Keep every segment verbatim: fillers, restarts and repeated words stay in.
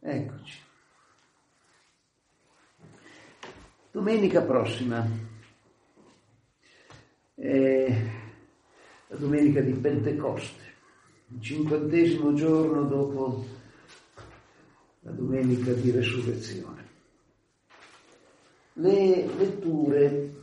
Eccoci. Domenica prossima è la domenica di Pentecoste, il cinquantesimo giorno dopo la domenica di Resurrezione. Le letture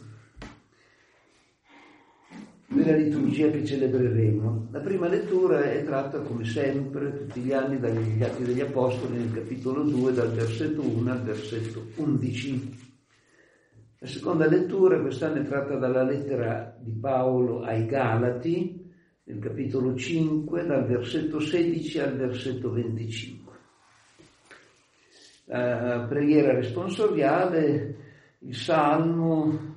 della liturgia che celebreremo. La prima lettura è tratta, come sempre, tutti gli anni, dagli Atti degli Apostoli, nel capitolo due, dal versetto uno al versetto undici. La seconda lettura quest'anno è tratta dalla lettera di Paolo ai Galati, nel capitolo cinque, dal versetto sedici al versetto venticinque. La preghiera responsoriale, il salmo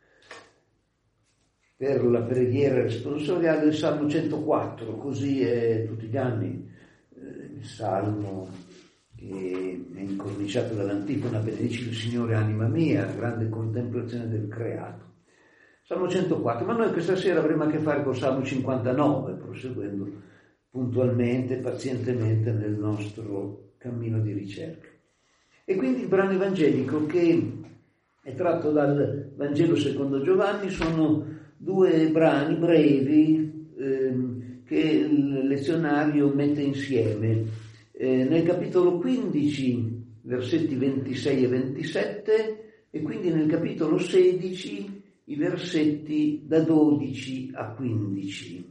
per la preghiera responsoriale, il Salmo centoquattro, così è tutti gli anni eh, il Salmo che è incorniciato dall'antifona: benedici il Signore anima mia, grande contemplazione del creato. Salmo centoquattro, ma noi questa sera avremo a che fare col Salmo cinquantanove, proseguendo puntualmente, pazientemente nel nostro cammino di ricerca. E quindi il brano evangelico, che è tratto dal Vangelo secondo Giovanni, sono due brani brevi ehm, che il lezionario mette insieme. Eh, nel capitolo quindici, versetti ventisei e ventisette, e quindi nel capitolo sedici, i versetti da dodici a quindici.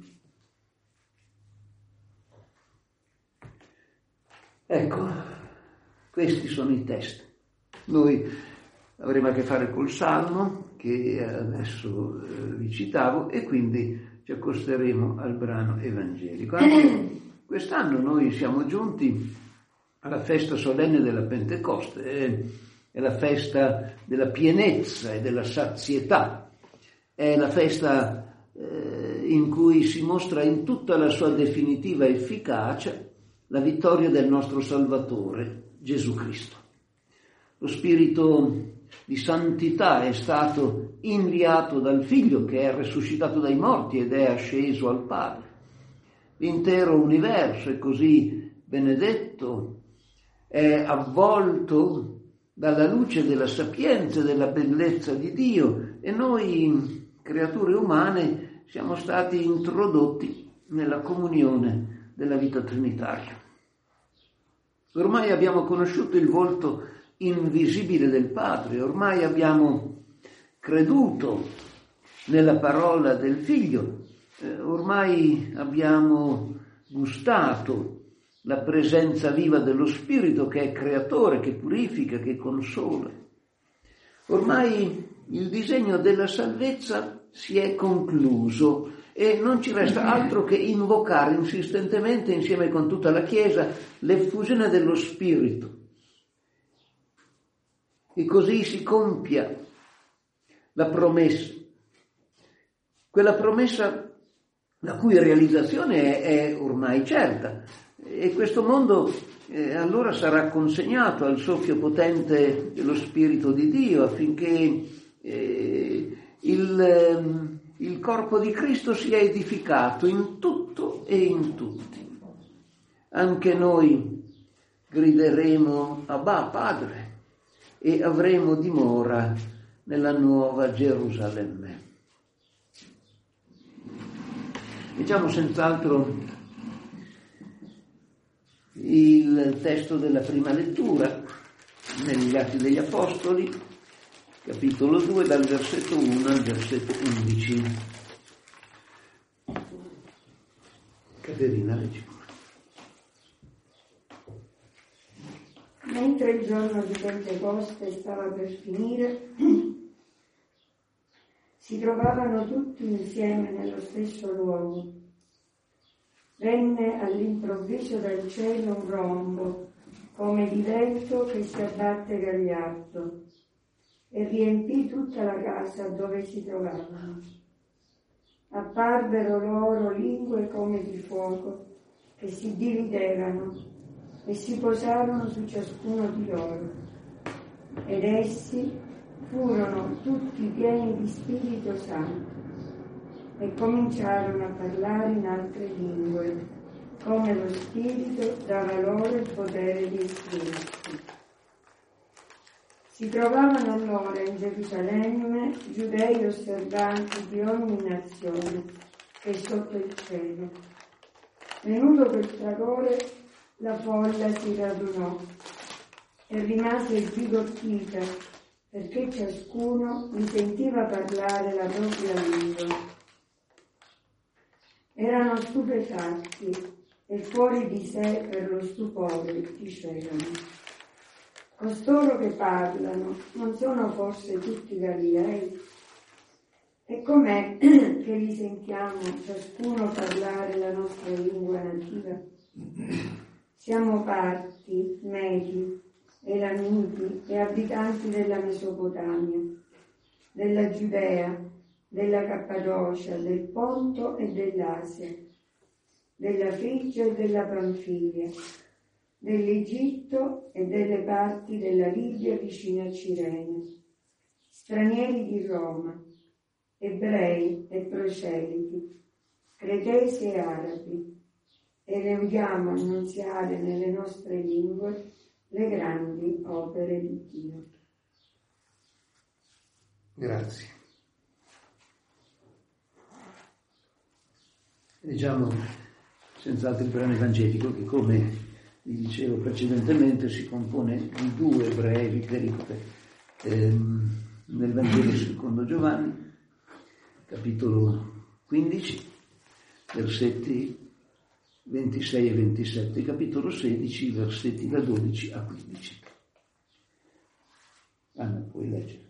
Ecco, questi sono i testi. Noi avremo a che fare col Salmo, che adesso eh, vi citavo, e quindi ci accosteremo al brano evangelico. Anche quest'anno noi siamo giunti alla festa solenne della Pentecoste, è, è la festa della pienezza e della sazietà, è la festa eh, in cui si mostra in tutta la sua definitiva efficacia la vittoria del nostro Salvatore, Gesù Cristo. Lo Spirito di santità è stato inviato dal Figlio, che è risuscitato dai morti ed è asceso al Padre. L'intero universo è così benedetto, è avvolto dalla luce della sapienza e della bellezza di Dio, e noi, creature umane, siamo stati introdotti nella comunione della vita trinitaria. Ormai abbiamo conosciuto il volto invisibile del Padre, ormai abbiamo creduto nella parola del Figlio, eh, ormai abbiamo gustato la presenza viva dello Spirito, che è creatore, che purifica, che consola. Ormai il disegno della salvezza si è concluso e non ci resta altro che invocare insistentemente, insieme con tutta la Chiesa, l'effusione dello Spirito. E così si compia la promessa, quella promessa la cui realizzazione è, è ormai certa, e questo mondo eh, allora sarà consegnato al soffio potente dello Spirito di Dio, affinché eh, il, eh, il corpo di Cristo sia edificato in tutto e in tutti. Anche noi grideremo Abba, Padre, e avremo dimora nella nuova Gerusalemme. Diciamo senz'altro il testo della prima lettura negli Atti degli Apostoli, capitolo due, dal versetto uno al versetto undici. Caterina, leggi. Mentre il giorno di Pentecoste stava per finire, si trovavano tutti insieme nello stesso luogo. Venne all'improvviso dal cielo un rombo, come di vento che si abbatte gagliardo, e riempì tutta la casa dove si trovavano. Apparvero loro lingue come di fuoco, che si dividevano e si posarono su ciascuno di loro, ed essi furono tutti pieni di Spirito Santo e cominciarono a parlare in altre lingue, come lo Spirito dava loro il potere di esprimersi. Si trovavano allora in Gerusalemme giudei osservanti di ogni nazione e sotto il cielo. Venuto quel fragore, la folla si radunò e rimase sbigottita, perché ciascuno mi sentiva parlare la propria lingua. Erano stupefatti e fuori di sé per lo stupore dicevano: costoro che parlano non sono forse tutti Galilei? E com'è che li sentiamo ciascuno parlare la nostra lingua nativa? Siamo parti, medi, elamiti e abitanti della Mesopotamia, della Giudea, della Cappadocia, del Ponto e dell'Asia, della Frigia e della Panfilia, dell'Egitto e delle parti della Libia vicino a Cirene, stranieri di Roma, ebrei e proseliti, cretesi e arabi, e le udiamo annunziare nelle nostre lingue le grandi opere di Dio. Grazie. Leggiamo senz'altro il brano evangelico che, come vi dicevo precedentemente, si compone di due brevi pericope. Ehm, nel Vangelo secondo Giovanni, capitolo quindici, versetti ventisei e ventisette, capitolo sedici, versetti da dodici a quindici. Anna, puoi leggere.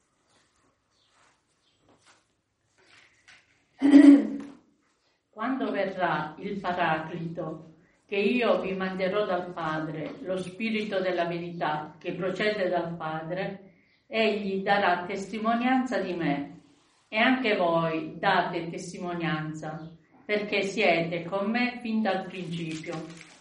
Quando verrà il Paraclito, che io vi manderò dal Padre, lo Spirito della verità che procede dal Padre, egli darà testimonianza di me, e anche voi date testimonianza, perché siete con me fin dal principio.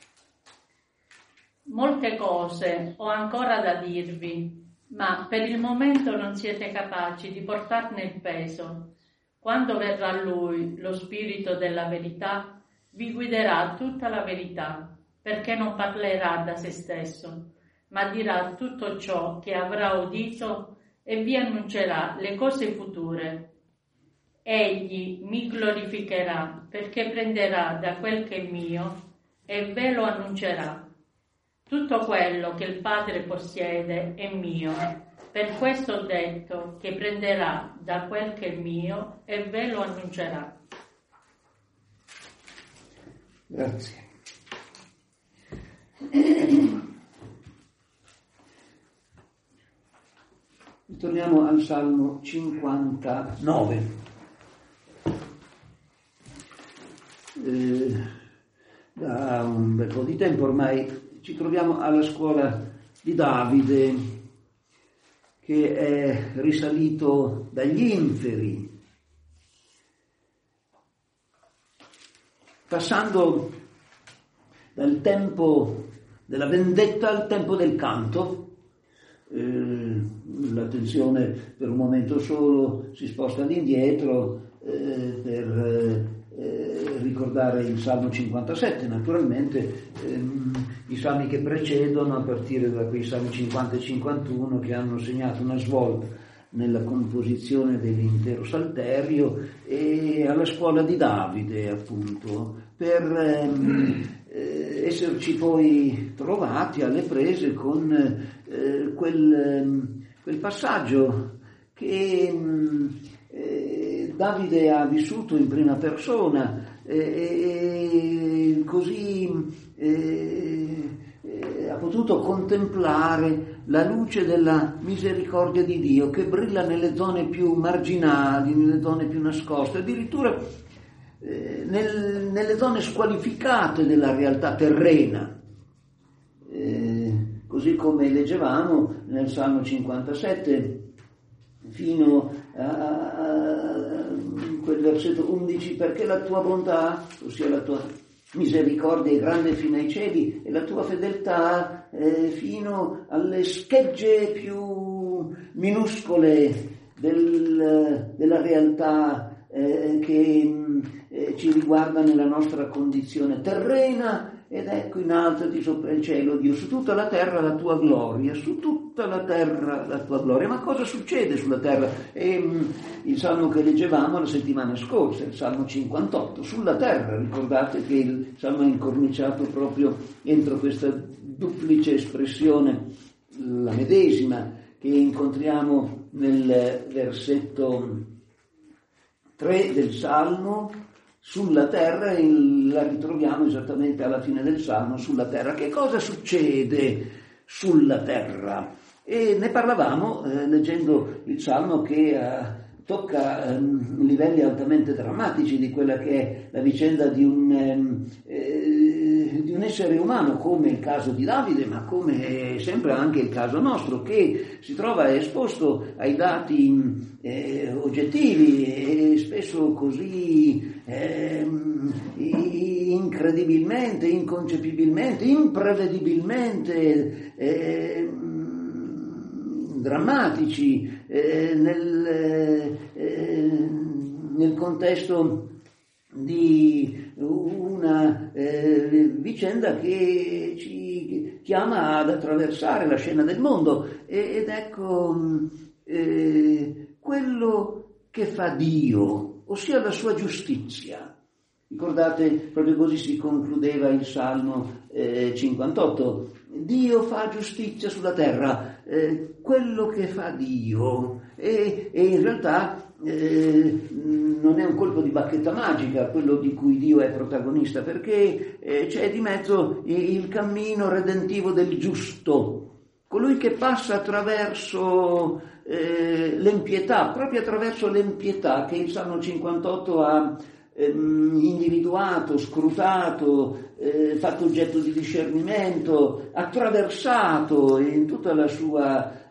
Molte cose ho ancora da dirvi, ma per il momento non siete capaci di portarne il peso. Quando verrà Lui, lo Spirito della verità, vi guiderà tutta la verità, perché non parlerà da se stesso, ma dirà tutto ciò che avrà udito e vi annuncerà le cose future. Egli mi glorificherà, perché prenderà da quel che è mio e ve lo annuncerà. Tutto quello che il Padre possiede è mio. Per questo ho detto che prenderà da quel che è mio e ve lo annuncerà. Grazie. Torniamo al Salmo cinquantanove. Eh, da un bel po' di tempo ormai ci troviamo alla scuola di Davide, che è risalito dagli inferi, passando dal tempo della vendetta al tempo del canto. Eh, l'attenzione per un momento solo si sposta all'indietro eh, per eh, ricordare il Salmo cinquantasette, naturalmente ehm, i salmi che precedono, a partire da quei salmi cinquanta e cinquantuno, che hanno segnato una svolta nella composizione dell'intero salterio, e alla scuola di Davide, appunto, per ehm, eh, esserci poi trovati alle prese con eh, quel, quel passaggio che eh, Davide ha vissuto in prima persona e eh, così eh, eh, ha potuto contemplare la luce della misericordia di Dio che brilla nelle zone più marginali, nelle zone più nascoste, addirittura eh, nel, nelle zone squalificate della realtà terrena. Eh, così come leggevamo nel Salmo cinquantasette, fino a, a quel versetto undici: perché la tua bontà, ossia la tua misericordia, è grande fino ai cieli, e la tua fedeltà eh, fino alle schegge più minuscole del, della realtà eh, che eh, eh, ci riguarda nella nostra condizione terrena. Ed ecco, innalzati sopra il cielo, Dio, su tutta la terra la tua gloria, su tutta la terra la tua gloria. Ma cosa succede sulla terra? E, mh, il salmo che leggevamo la settimana scorsa, il salmo cinquantotto, sulla terra. Ricordate che il salmo è incorniciato proprio entro questa duplice espressione, la medesima, che incontriamo nel versetto tre del salmo, sulla terra, e la ritroviamo esattamente alla fine del salmo, sulla terra. Che cosa succede sulla terra? E ne parlavamo eh, leggendo il salmo che eh, tocca eh, livelli altamente drammatici di quella che è la vicenda di un, eh, di un essere umano, come il caso di Davide, ma come sempre anche il caso nostro, che si trova esposto ai dati eh, oggettivi e spesso così eh, incredibilmente, inconcepibilmente, imprevedibilmente eh, drammatici eh, nel, eh, nel contesto di una eh, vicenda che ci chiama ad attraversare la scena del mondo. Ed ecco eh, quello che fa Dio, ossia la sua giustizia. Ricordate, proprio così si concludeva il Salmo eh, cinquantotto. Dio fa giustizia sulla terra, eh, quello che fa Dio. E, e in realtà eh, non è un colpo di bacchetta magica quello di cui Dio è protagonista, perché eh, c'è di mezzo il cammino redentivo del giusto, colui che passa attraverso eh, l'empietà, proprio attraverso l'empietà che il Salmo cinquantotto ha ehm, individuato, scrutato, eh, fatto oggetto di discernimento, attraversato in tutta la sua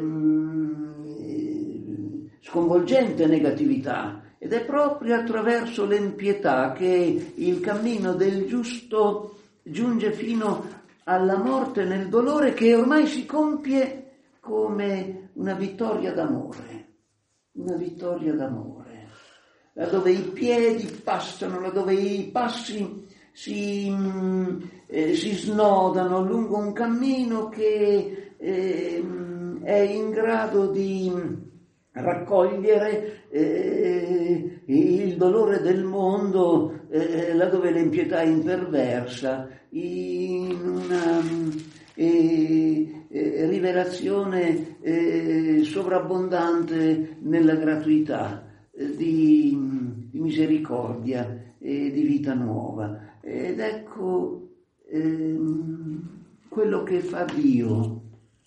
ehm, sconvolgente negatività. Ed è proprio attraverso l'empietà che il cammino del giusto giunge fino alla morte nel dolore, che ormai si compie come una vittoria d'amore, una vittoria d'amore, laddove i piedi passano, laddove i passi si, eh, si snodano lungo un cammino che eh, è in grado di raccogliere eh, il dolore del mondo, eh, laddove l'empietà è imperversa, in una eh, eh, rivelazione eh, sovrabbondante nella gratuità eh, di, di misericordia e di vita nuova. Ed ecco eh, quello che fa Dio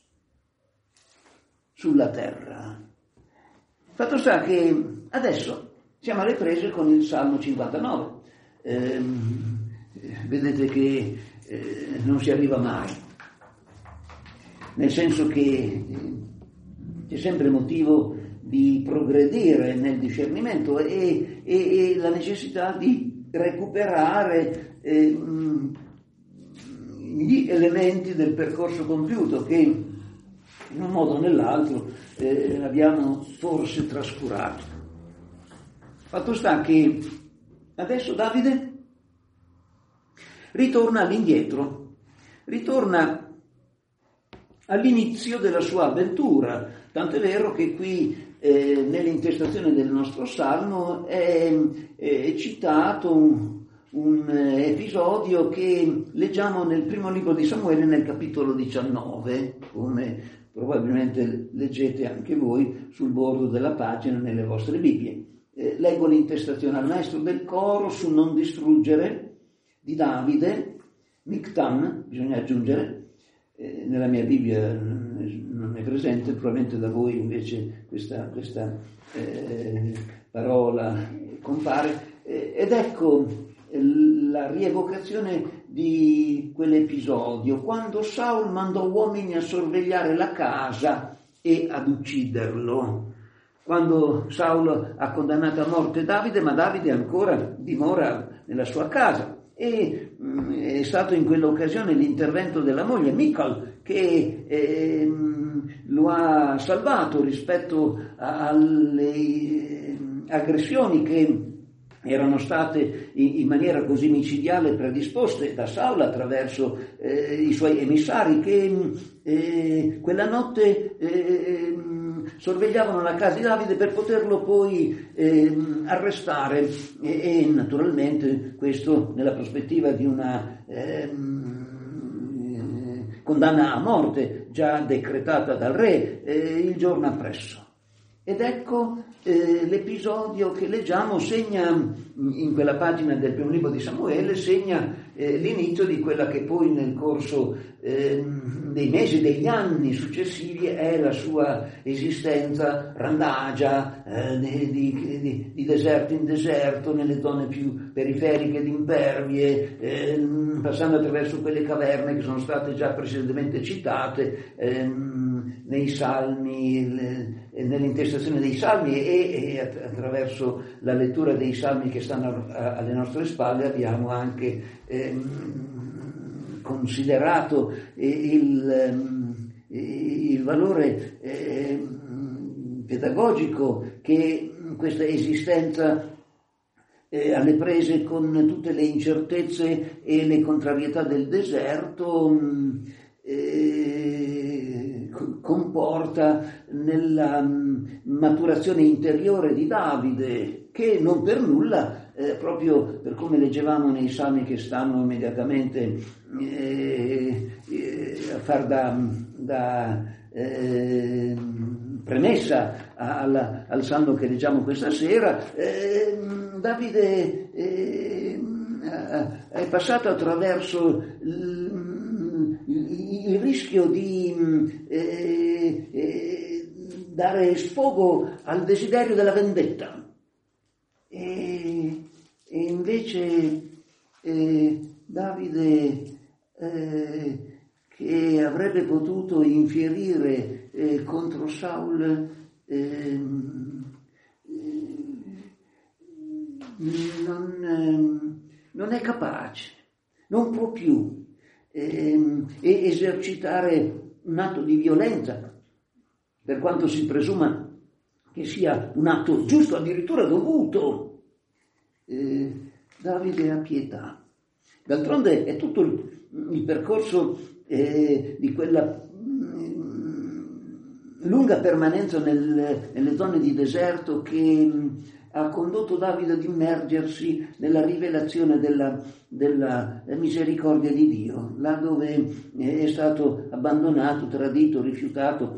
sulla terra. Fatto sta che adesso siamo alle prese con il Salmo cinquantanove. Eh, vedete che eh, non si arriva mai, nel senso che eh, c'è sempre motivo di progredire nel discernimento e, e, e la necessità di recuperare eh, gli elementi del percorso compiuto che in un modo o nell'altro eh, abbiamo forse trascurato. Fatto sta che adesso Davide ritorna all'indietro, ritorna all'inizio della sua avventura, tanto è vero che qui eh, nell'intestazione del nostro salmo è, è citato un, un episodio che leggiamo nel primo libro di Samuele, nel capitolo diciannove, come probabilmente leggete anche voi sul bordo della pagina nelle vostre Bibbie. Eh, leggo l'intestazione al maestro del coro su non distruggere di Davide, Mictam, bisogna aggiungere, eh, nella mia Bibbia non è presente, probabilmente da voi invece questa, questa eh, parola compare, eh, ed ecco eh, la rievocazione di quell'episodio, quando Saul mandò uomini a sorvegliare la casa e ad ucciderlo. Quando Saul ha condannato a morte Davide, ma Davide ancora dimora nella sua casa. E mh, è stato in quell'occasione l'intervento della moglie Michal che eh, lo ha salvato rispetto alle aggressioni che erano state in, in maniera così micidiale predisposte da Saul attraverso eh, i suoi emissari che eh, quella notte eh, sorvegliavano la casa di Davide per poterlo poi eh, arrestare e, e naturalmente questo nella prospettiva di una eh, condanna a morte già decretata dal re eh, il giorno appresso. Ed ecco eh, l'episodio che leggiamo segna, in quella pagina del primo libro di Samuele, segna eh, l'inizio di quella che poi nel corso eh, dei mesi, degli anni successivi è la sua esistenza randagia, eh, di, di, di deserto in deserto, nelle zone più periferiche ed impervie, eh, passando attraverso quelle caverne che sono state già precedentemente citate eh, nei salmi, le, nell'intestazione dei salmi e, e attraverso la lettura dei salmi che stanno alle nostre spalle abbiamo anche ehm, considerato il, il valore ehm, pedagogico che questa esistenza eh, alle prese con tutte le incertezze e le contrarietà del deserto eh, comporta nella maturazione interiore di Davide, che non per nulla, eh, proprio per come leggevamo nei salmi che stanno immediatamente eh, eh, a far da, da eh, premessa al, al salmo che leggiamo questa sera, eh, Davide eh, è passato attraverso il, il, il rischio di eh, eh, dare sfogo al desiderio della vendetta e, e invece eh, Davide eh, che avrebbe potuto infierire eh, contro Saul eh, non, eh, non è capace, non può più eh, esercitare un atto di violenza, per quanto si presuma che sia un atto giusto, addirittura dovuto. Eh, Davide ha pietà. D'altronde è tutto il, il percorso eh, di quella mh, lunga permanenza nel, nelle zone di deserto che mh, ha condotto Davide ad immergersi nella rivelazione della, della misericordia di Dio, là dove è stato abbandonato, tradito, rifiutato,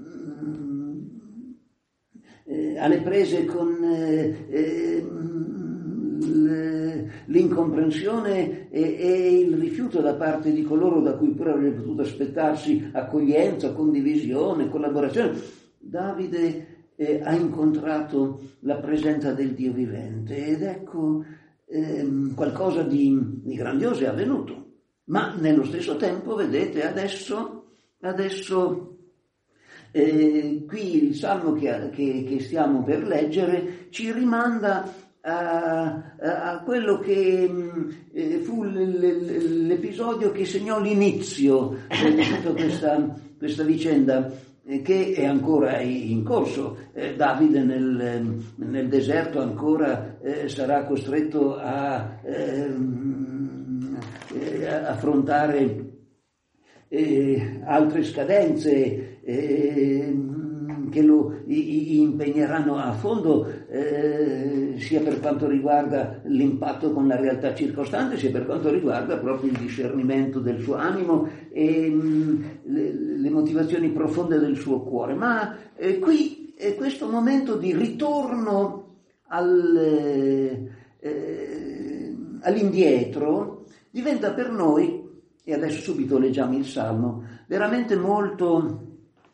eh, alle prese con eh, eh, l'incomprensione e, e il rifiuto da parte di coloro da cui pure avrebbe potuto aspettarsi accoglienza, condivisione, collaborazione. Davide eh, ha incontrato la presenza del Dio vivente ed ecco ehm, qualcosa di, di grandioso è avvenuto. Ma nello stesso tempo, vedete, adesso, adesso eh, qui il salmo che, che, che stiamo per leggere ci rimanda A, a quello che eh, fu l'episodio che segnò l'inizio di tutta questa, questa vicenda eh, che è ancora in corso. Eh, Davide nel, nel deserto ancora eh, sarà costretto a eh, eh, affrontare eh, altre scadenze eh, che lo impegneranno a fondo eh, sia per quanto riguarda l'impatto con la realtà circostante, sia per quanto riguarda proprio il discernimento del suo animo e mh, le, le motivazioni profonde del suo cuore. Ma eh, qui è questo momento di ritorno al, eh, all'indietro diventa per noi, e adesso subito leggiamo il Salmo, veramente molto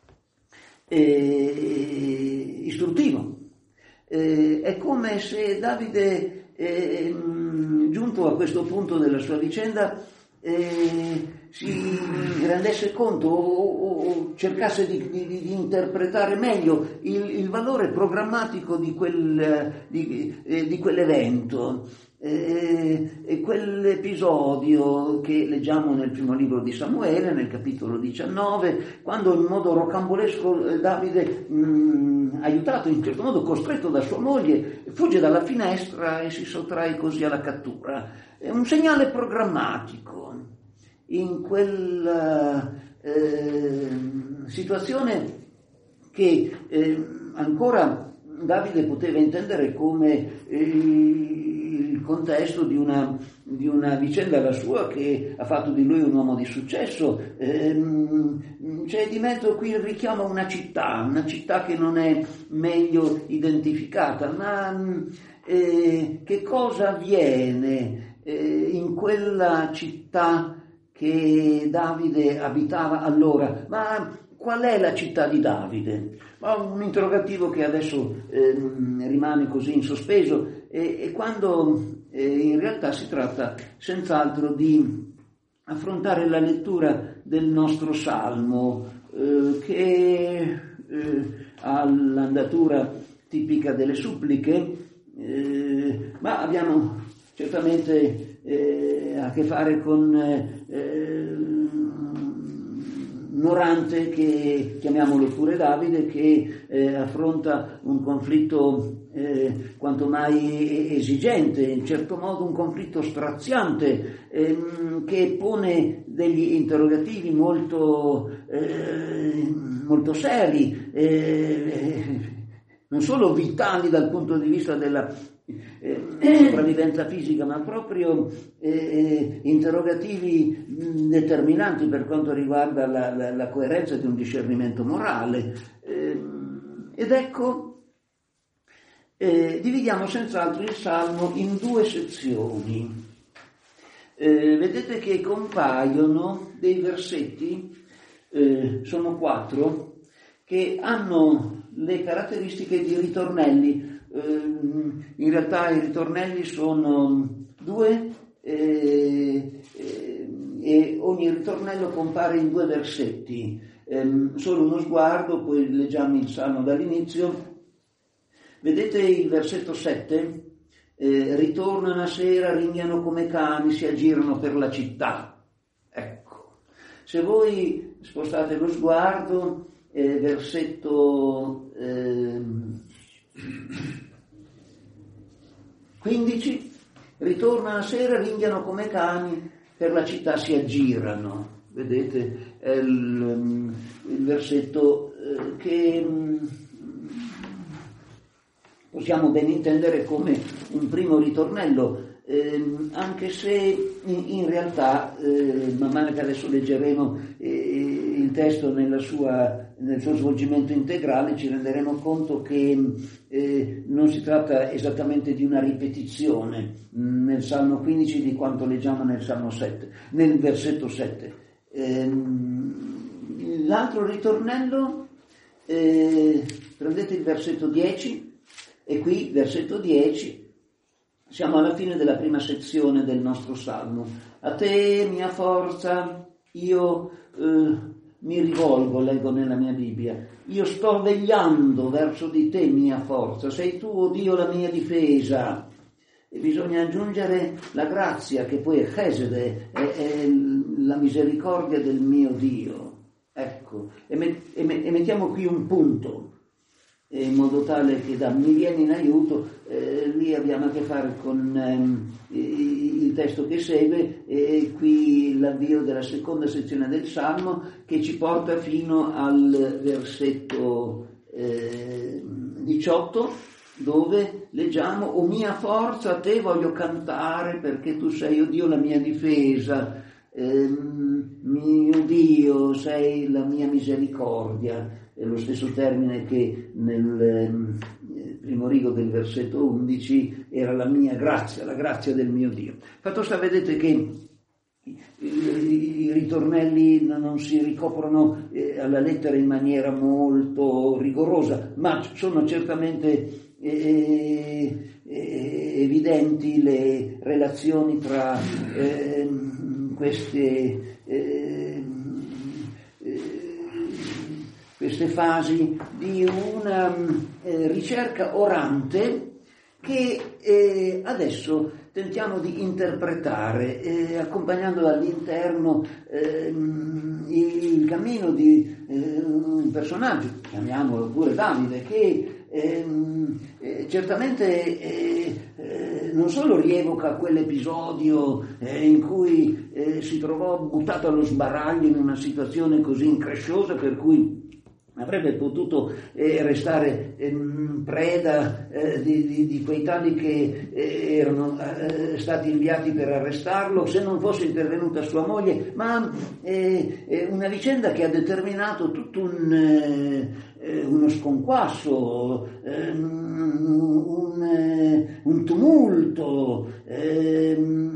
Eh, istruttivo. Eh, è come se Davide, eh, giunto a questo punto della sua vicenda, eh, si rendesse conto o, o cercasse di, di, di interpretare meglio il, il valore programmatico di, quel, di, eh, di quell'evento. E, e quell'episodio che leggiamo nel primo libro di Samuele, nel capitolo diciannove, quando in modo rocambolesco Davide, mh, aiutato in certo modo, costretto da sua moglie, fugge dalla finestra e si sottrae così alla cattura. È un segnale programmatico in quella eh, situazione che eh, ancora Davide poteva intendere come eh, il contesto di una, di una vicenda la sua che ha fatto di lui un uomo di successo. Ehm, c'è di mezzo qui il richiamo a una città, una città che non è meglio identificata, ma eh, che cosa avviene eh, in quella città che Davide abitava allora? Ma qual è la città di Davide? Ma un interrogativo che adesso eh, rimane così in sospeso e, e quando eh, in realtà si tratta senz'altro di affrontare la lettura del nostro salmo eh, che eh, ha l'andatura tipica delle suppliche, eh, ma abbiamo certamente eh, a che fare con eh, un orante che chiamiamolo pure Davide, che eh, affronta un conflitto eh, quanto mai esigente, in certo modo un conflitto straziante, ehm, che pone degli interrogativi molto, eh, molto seri, eh, non solo vitali dal punto di vista della eh, sopravvivenza fisica, ma proprio eh, interrogativi mh, determinanti per quanto riguarda la, la, la coerenza di un discernimento morale. Eh, ed ecco, eh, dividiamo senz'altro il Salmo in due sezioni. Eh, vedete che compaiono dei versetti, eh, sono quattro, che hanno le caratteristiche di ritornelli. In realtà i ritornelli sono due eh, eh, e ogni ritornello compare in due versetti. Eh, solo uno sguardo, poi leggiamo il Salmo dall'inizio. Vedete il versetto sette? Eh, ritornano una sera, ringhiano come cani, si aggirano per la città. Ecco, se voi spostate lo sguardo, eh, versetto eh, quindici, ritornano a sera, ringhiano come cani, per la città si aggirano. Vedete, è il, il versetto eh, che possiamo ben intendere come un primo ritornello, eh, anche se in, in realtà, eh, man mano che adesso leggeremo eh, il testo nella sua nel suo svolgimento integrale, ci renderemo conto che eh, non si tratta esattamente di una ripetizione mh, nel Salmo quindici di quanto leggiamo nel Salmo sette, nel versetto sette. Ehm, l'altro ritornello, eh, prendete il versetto dieci, e qui, versetto dieci, siamo alla fine della prima sezione del nostro Salmo. A te, mia forza, io eh, mi rivolgo, leggo nella mia Bibbia, io sto vegliando verso di te, mia forza, sei tu, oh Dio, la mia difesa. E bisogna aggiungere la grazia, che poi è chesed, è, è la misericordia del mio Dio. Ecco, e, met, e, met, e mettiamo qui un punto, in modo tale che da mi viene in aiuto, eh, lì abbiamo a che fare con ehm, il testo che segue, e qui l'avvio della seconda sezione del Salmo, che ci porta fino al versetto eh, diciotto, dove leggiamo: o mia forza, a te voglio cantare, perché tu sei, o Dio, la mia difesa, eh, mio Dio, sei la mia misericordia. È lo stesso termine che nel eh, primo rigo del versetto undici era la mia grazia, la grazia del mio Dio. Fatto sta, vedete che i, i, i ritornelli non si ricoprono eh, alla lettera in maniera molto rigorosa, ma sono certamente eh, eh, evidenti le relazioni tra eh, queste eh, queste fasi di una eh, ricerca orante che eh, adesso tentiamo di interpretare, eh, accompagnando all'interno eh, il cammino di eh, un personaggio, chiamiamolo pure Davide, che eh, eh, certamente eh, eh, non solo rievoca quell'episodio eh, in cui eh, si trovò buttato allo sbaraglio in una situazione così incresciosa per cui avrebbe potuto eh, restare eh, preda eh, di, di, di quei tali che eh, erano eh, stati inviati per arrestarlo, se non fosse intervenuta sua moglie, ma eh, eh, una vicenda che ha determinato tutto un, eh, uno sconquasso, eh, un, eh, un tumulto eh,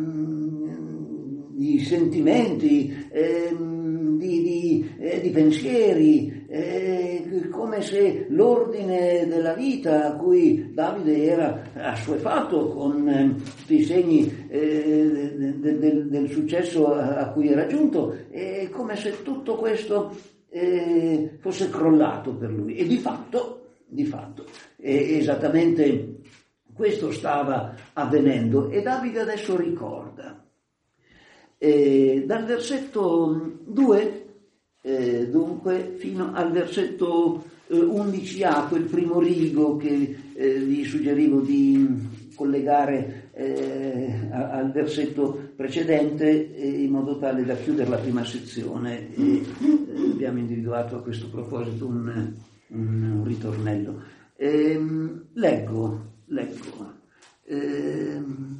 di sentimenti, eh, di, di, eh, di pensieri, Eh, come se l'ordine della vita a cui Davide era assuefatto con eh, i segni eh, del, del, del successo a, a cui era giunto, è come se tutto questo eh, fosse crollato per lui. E di fatto, di fatto eh, esattamente questo stava avvenendo, e Davide adesso ricorda. Eh, dal versetto due Eh, dunque fino al versetto eh, undici a, quel primo rigo che eh, vi suggerivo di collegare eh, a, al versetto precedente eh, in modo tale da chiudere la prima sezione, e eh, abbiamo individuato a questo proposito un, un, un ritornello. Eh, leggo, leggo. Eh,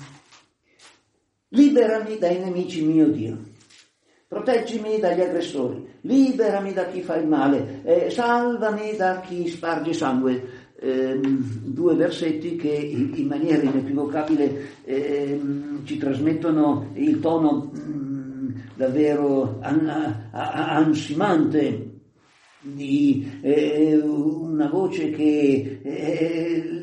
liberami dai nemici, mio Dio. Proteggimi dagli aggressori, liberami da chi fa il male, eh, salvami da chi sparge sangue. Eh, due versetti che in maniera inequivocabile eh, ci trasmettono il tono mh, davvero an- ansimante di eh, una voce che eh,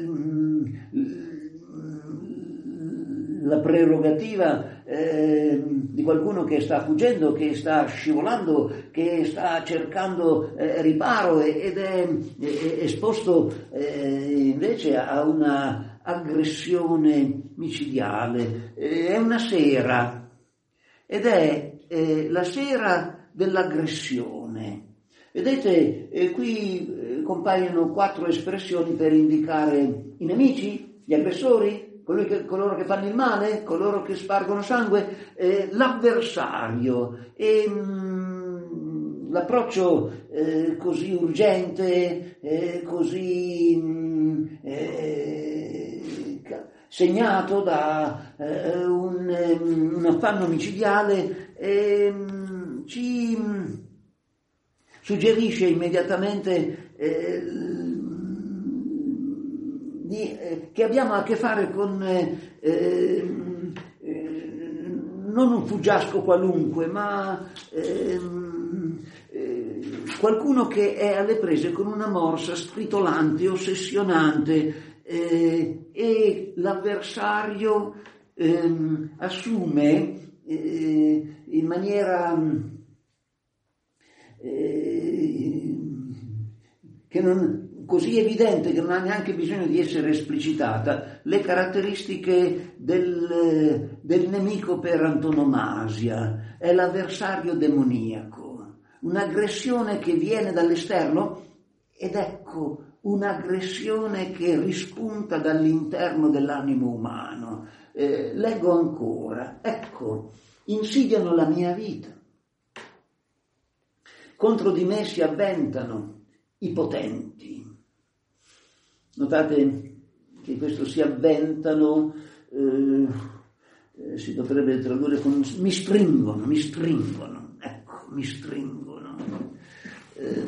la prerogativa eh, di qualcuno che sta fuggendo, che sta scivolando, che sta cercando eh, riparo ed è, è esposto eh, invece a una aggressione micidiale. Eh, è una sera, ed è eh, la sera dell'aggressione. Vedete, eh, qui eh, compaiono quattro espressioni per indicare i nemici, gli aggressori, Coloro che, coloro che fanno il male, coloro che spargono sangue, eh, l'avversario. E mh, l'approccio eh, così urgente, eh, così mh, eh, segnato da eh, un, un affanno micidiale, eh, mh, ci mh, suggerisce immediatamente eh, Di, eh, che abbiamo a che fare con eh, eh, non un fuggiasco qualunque, ma eh, eh, qualcuno che è alle prese con una morsa stritolante, ossessionante, eh, e l'avversario eh, assume eh, in maniera eh, che non così evidente che non ha neanche bisogno di essere esplicitata, le caratteristiche del, del nemico per antonomasia. È l'avversario demoniaco, un'aggressione che viene dall'esterno, ed ecco un'aggressione che rispunta dall'interno dell'animo umano. Eh, leggo ancora, ecco, insidiano la mia vita, contro di me si avventano i potenti. Notate che questo si avventano eh, eh, si dovrebbe tradurre con mi stringono, mi stringono, ecco, mi stringono. Eh,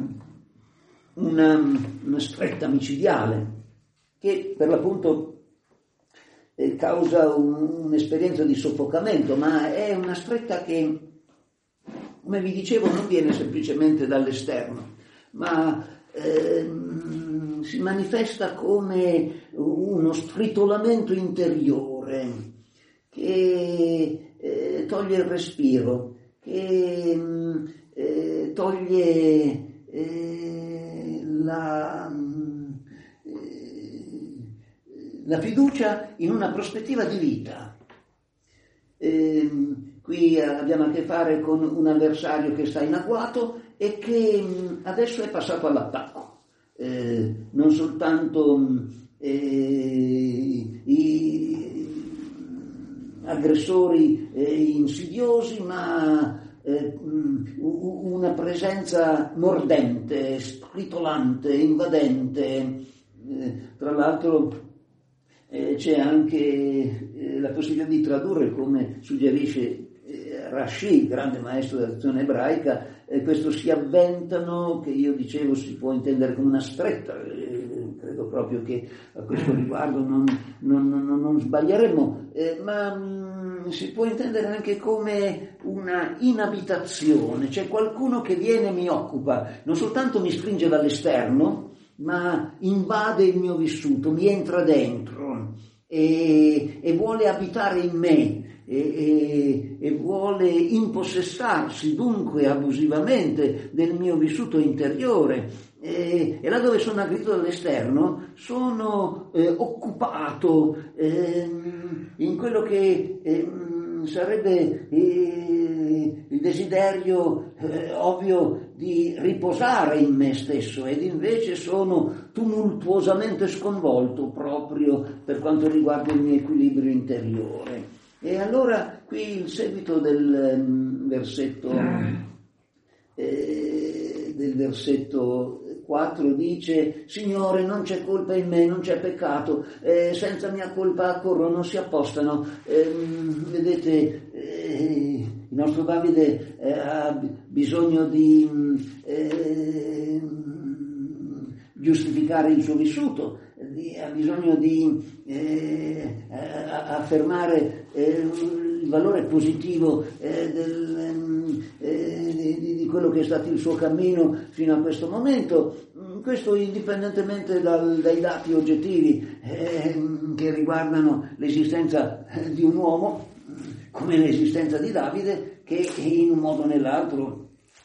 una, una stretta micidiale che per l'appunto eh, causa un, un'esperienza di soffocamento, ma è una stretta che, come vi dicevo, non viene semplicemente dall'esterno, ma eh, si manifesta come uno stritolamento interiore che eh, toglie il respiro, che eh, toglie eh, la, eh, la fiducia in una prospettiva di vita. Eh, qui abbiamo a che fare con un avversario che sta in agguato e che adesso è passato all'attacco. Eh, non soltanto eh, i aggressori eh, insidiosi, ma eh, una presenza mordente, stritolante, invadente. Eh, tra l'altro eh, c'è anche eh, la possibilità di tradurre, come suggerisce eh, Rashi, grande maestro dell'azione ebraica, eh, questo si avventano, che io dicevo si può intendere come una stretta. Eh, credo proprio che a questo riguardo non, non, non, non sbaglieremo, eh, ma mh, si può intendere anche come una inabitazione, c'è qualcuno che viene e mi occupa, non soltanto mi stringe dall'esterno, ma invade il mio vissuto, mi entra dentro e, e vuole abitare in me. E, e, e vuole impossessarsi dunque abusivamente del mio vissuto interiore, e, e là dove sono aggredito dall'esterno sono eh, occupato eh, in quello che eh, sarebbe eh, il desiderio eh, ovvio di riposare in me stesso, ed invece sono tumultuosamente sconvolto proprio per quanto riguarda il mio equilibrio interiore. E allora qui il seguito del um, versetto eh, del versetto quattro dice: Signore, non c'è colpa in me, non c'è peccato, eh, senza mia colpa corrono, si appostano. Eh, vedete, eh, il nostro Davide eh, ha bisogno di eh, giustificare il suo vissuto, ha bisogno di eh, affermare eh, il valore positivo eh, del, eh, di, di quello che è stato il suo cammino fino a questo momento, questo indipendentemente dal, dai dati oggettivi eh, che riguardano l'esistenza di un uomo, come l'esistenza di Davide, che in un modo o nell'altro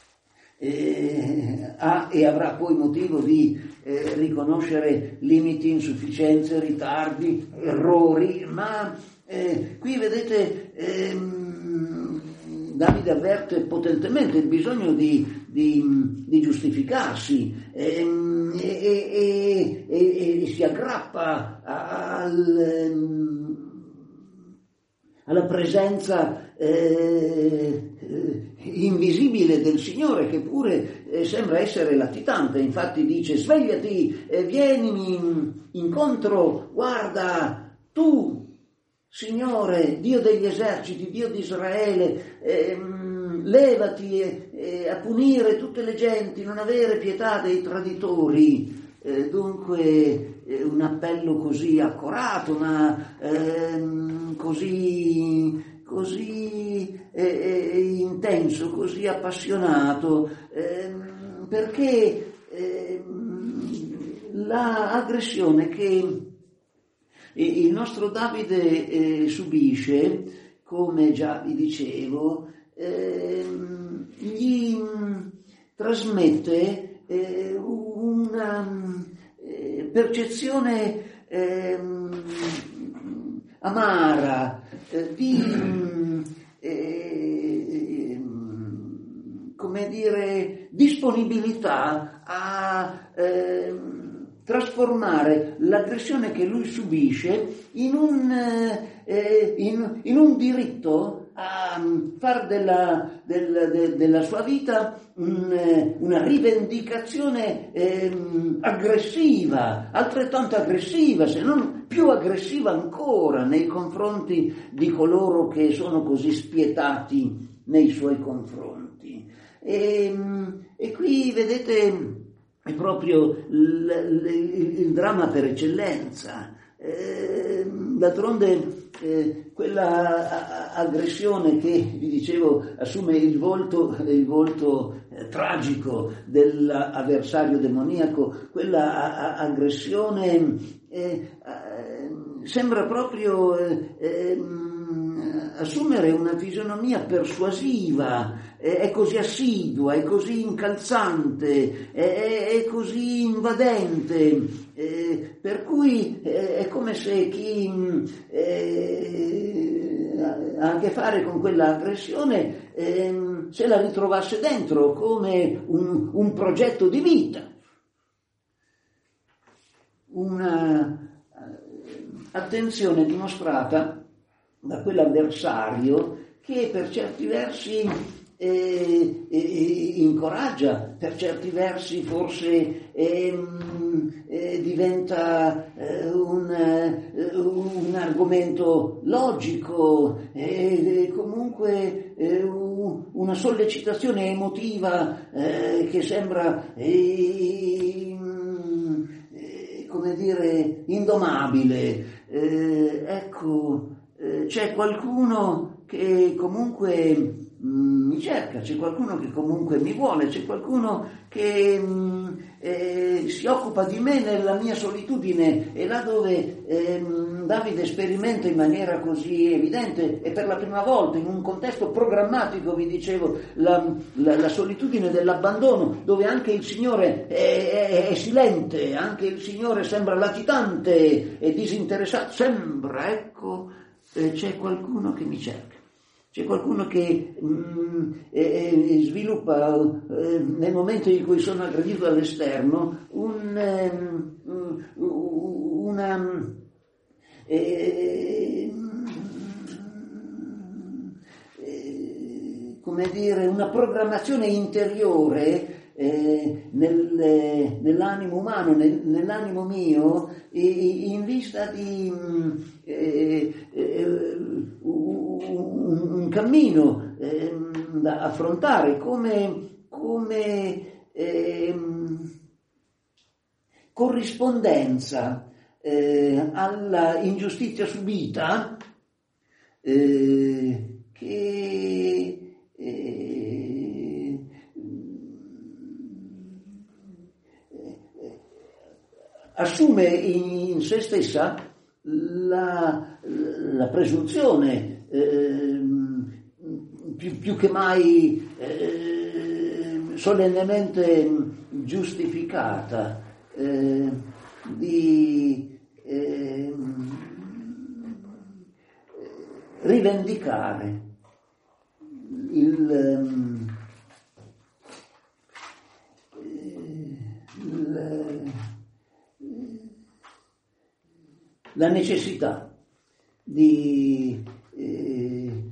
eh, ha e avrà poi motivo di Eh, riconoscere limiti, insufficienze, ritardi, errori, ma eh, qui vedete ehm, Davide avverte potentemente il bisogno di, di, di giustificarsi ehm, e, e, e, e si aggrappa al, ehm, alla presenza eh, invisibile del Signore, che pure eh, sembra essere latitante. Infatti dice: svegliati, eh, vienimi incontro, guarda, tu Signore, Dio degli eserciti, Dio di Israele, ehm, levati eh, eh, a punire tutte le genti, non avere pietà dei traditori. Eh, dunque eh, un appello così accorato, ma ehm, così così eh, eh, intenso, così appassionato, ehm, perché ehm, l'aggressione che il nostro Davide eh, subisce, come già vi dicevo, ehm, gli trasmette eh, una eh, percezione eh, amara, eh, di eh, come dire, disponibilità a eh, trasformare l'aggressione che lui subisce in un, eh, in, in un diritto a far della, del, de, della sua vita un, una rivendicazione eh, aggressiva, altrettanto aggressiva, se non più aggressiva ancora nei confronti di coloro che sono così spietati nei suoi confronti. E, e qui vedete è proprio il, il, il dramma per eccellenza. Eh, d'altronde eh, quella aggressione che vi dicevo assume il volto, il volto eh, tragico dell'avversario demoniaco, quella a, a, aggressione eh, eh, sembra proprio eh, eh, assumere una fisionomia persuasiva, eh, è così assidua, è così incalzante, è, è così invadente, eh, per cui eh, è come se chi eh, ha a che fare con quella aggressione eh, se la ritrovasse dentro come un, un progetto di vita. Una attenzione dimostrata da quell'avversario che per certi versi eh, eh, incoraggia, per certi versi forse eh, eh, diventa eh, un, eh, un argomento logico, eh, comunque eh, una sollecitazione emotiva eh, che sembra eh, come dire, indomabile. Eh, ecco, eh, c'è qualcuno che comunque mh, mi cerca, c'è qualcuno che comunque mi vuole, c'è qualcuno che mh, eh, si occupa di me nella mia solitudine, e là dove eh, Davide sperimenta in maniera così evidente e per la prima volta in un contesto programmatico, vi dicevo, la, la, la solitudine dell'abbandono, dove anche il Signore è, è, è silente, anche il Signore sembra latitante e disinteressato, sembra, ecco, eh, c'è qualcuno che mi cerca. C'è qualcuno che mh, eh, sviluppa eh, nel momento in cui sono aggredito dall'esterno un, eh, una eh, eh, come dire, una programmazione interiore eh, nel, nell'animo umano, nel, nell'animo mio, in vista di eh, eh, un, un cammino eh, da affrontare come, come eh, corrispondenza eh, alla ingiustizia subita eh, che eh, assume in se stessa la, la presunzione eh, più, più che mai eh, solennemente giustificata eh, di eh, rivendicare il, il la necessità di eh,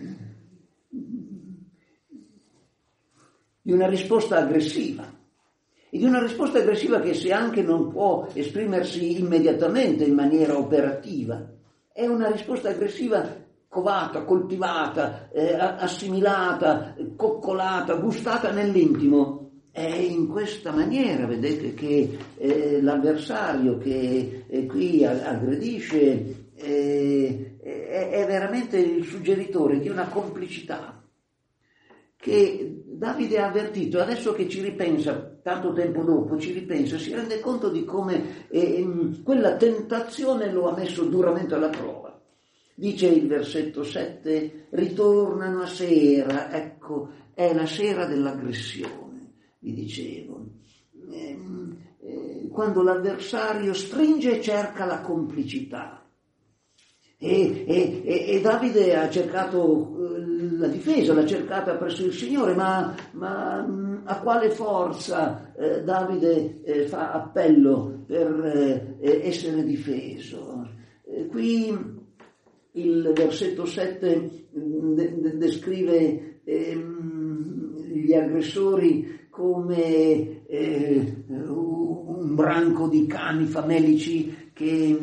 di una risposta aggressiva, e di una risposta aggressiva che, se anche non può esprimersi immediatamente in maniera operativa, è una risposta aggressiva covata, coltivata, eh, assimilata, coccolata, gustata nell'intimo. È in questa maniera, vedete, che eh, l'avversario che eh, qui aggredisce eh, è, è veramente il suggeritore di una complicità che Davide ha avvertito. Adesso che ci ripensa, tanto tempo dopo ci ripensa, si rende conto di come eh, quella tentazione lo ha messo duramente alla prova. Dice il versetto sette: ritornano a sera, ecco, è la sera dell'aggressione. Vi dicevo, eh, eh, quando l'avversario stringe e cerca la complicità, e, e, e Davide ha cercato eh, la difesa, l'ha cercata presso il Signore, ma, ma mh, a quale forza eh, Davide eh, fa appello per eh, essere difeso? Eh, qui il versetto sette de- de- descrive eh, gli aggressori come eh, un branco di cani famelici che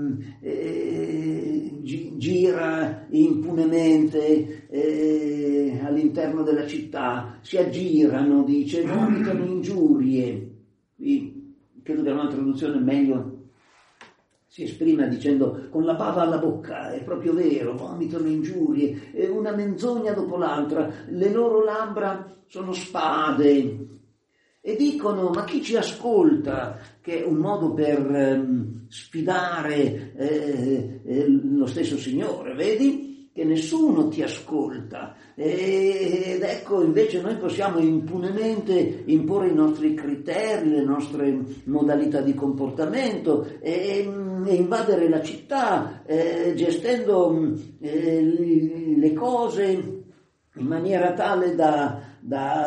eh, gi- gira impunemente eh, all'interno della città, si aggirano, dice, vomitano ingiurie. Qui credo che una traduzione meglio si esprime dicendo con la bava alla bocca. È proprio vero, vomitano ingiurie, è una menzogna dopo l'altra, le loro labbra sono spade, e dicono: ma chi ci ascolta? Che è un modo per ehm, sfidare eh, eh, lo stesso Signore, vedi? che nessuno ti ascolta, ed ecco invece noi possiamo impunemente imporre i nostri criteri, le nostre modalità di comportamento e, e invadere la città eh, gestendo eh, le cose in maniera tale da, da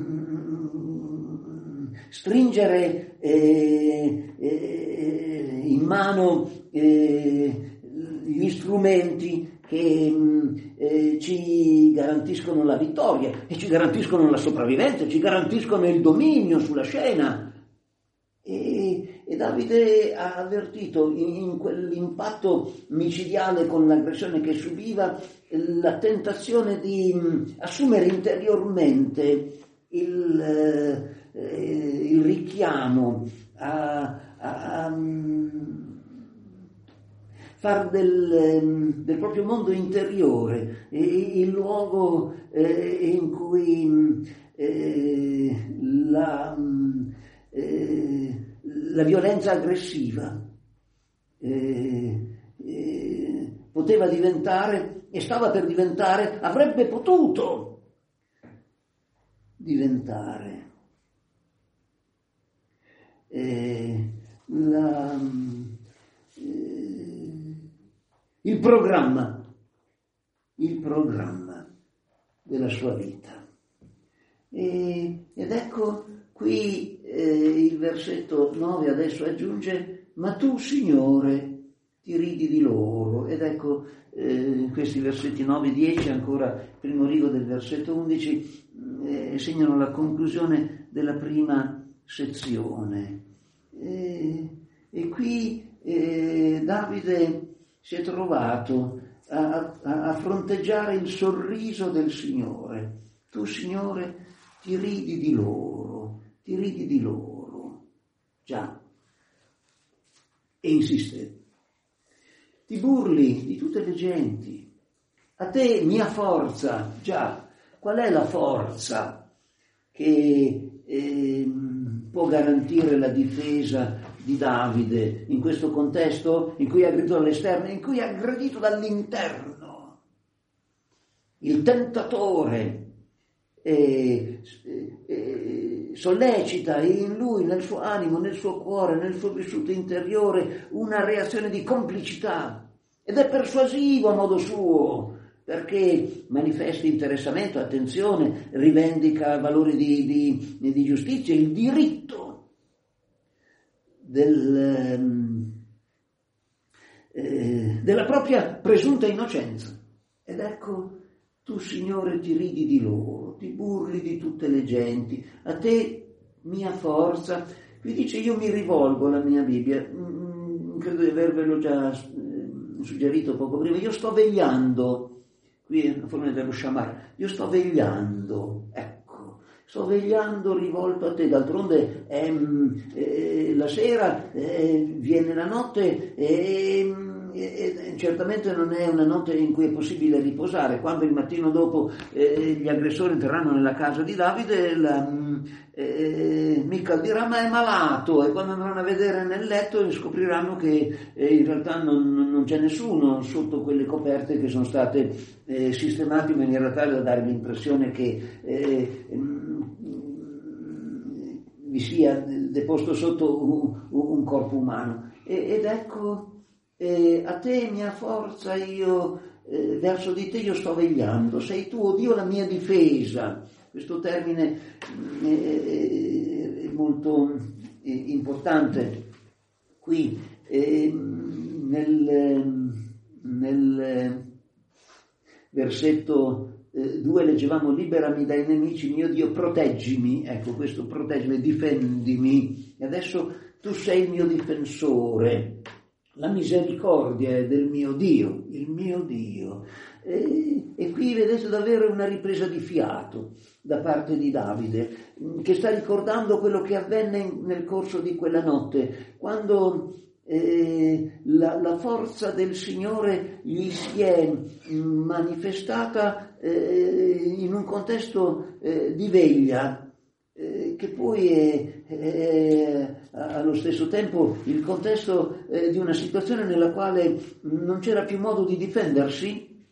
um, stringere eh, eh, in mano eh, gli strumenti che eh, ci garantiscono la vittoria e ci garantiscono la sopravvivenza, ci garantiscono il dominio sulla scena. E, e Davide ha avvertito in, in quell'impatto micidiale con l'aggressione che subiva la tentazione di mh, assumere interiormente il, eh, il richiamo a, a, a far del, del proprio mondo interiore il luogo eh, in cui eh, la, eh, la violenza aggressiva eh, eh, poteva diventare e stava per diventare, avrebbe potuto diventare eh, la il programma, il programma della sua vita. E, ed ecco qui eh, il versetto nove adesso aggiunge: ma tu, Signore, ti ridi di loro. Ed ecco eh, questi versetti nove e dieci, ancora il primo rigo del versetto undici, eh, segnano la conclusione della prima sezione. E, e qui eh, Davide si è trovato a, a, a fronteggiare il sorriso del Signore. Tu, Signore, ti ridi di loro, ti ridi di loro. Già. E insiste. Ti burli di tutte le genti. A te, mia forza. Già. Qual è la forza che eh, può garantire la difesa di Davide in questo contesto in cui è aggredito dall'esterno, in cui è aggredito dall'interno? Il tentatore eh, eh, sollecita in lui, nel suo animo, nel suo cuore, nel suo vissuto interiore una reazione di complicità, ed è persuasivo a modo suo, perché manifesta interessamento, attenzione, rivendica valori di, di, di giustizia, il diritto Del, eh, della propria presunta innocenza. Ed ecco, tu, Signore, ti ridi di loro, ti burli di tutte le genti, a te mia forza. Qui dice: io mi rivolgo alla mia Bibbia, mm, credo di avervelo già eh, suggerito poco prima, io sto vegliando, qui è una forma dello shamar, io sto vegliando, ecco. Sto vegliando rivolto a te, d'altronde è, eh, la sera eh, viene la notte e, e certamente non è una notte in cui è possibile riposare. Quando il mattino dopo eh, gli aggressori entreranno nella casa di Davide, la, eh, Michal dirà: ma è malato, e quando andranno a vedere nel letto scopriranno che eh, in realtà non, non c'è nessuno sotto quelle coperte che sono state eh, sistemate in maniera tale da dare l'impressione che eh, vi sia deposto sotto un, un corpo umano. E, ed ecco, eh, a te mia forza, io eh, verso di te io sto vegliando, sei tu, oh Dio, la mia difesa. Questo termine eh, è molto eh, importante qui eh, nel, nel versetto due leggevamo: liberami dai nemici, mio Dio, proteggimi. Ecco, questo proteggimi, difendimi. E adesso tu sei il mio difensore. La misericordia è del mio Dio, il mio Dio. E, e qui vedete davvero una ripresa di fiato da parte di Davide, che sta ricordando quello che avvenne nel corso di quella notte, quando Eh, la, la forza del Signore gli si è manifestata eh, in un contesto eh, di veglia, eh, che poi è, è allo stesso tempo il contesto eh, di una situazione nella quale non c'era più modo di difendersi,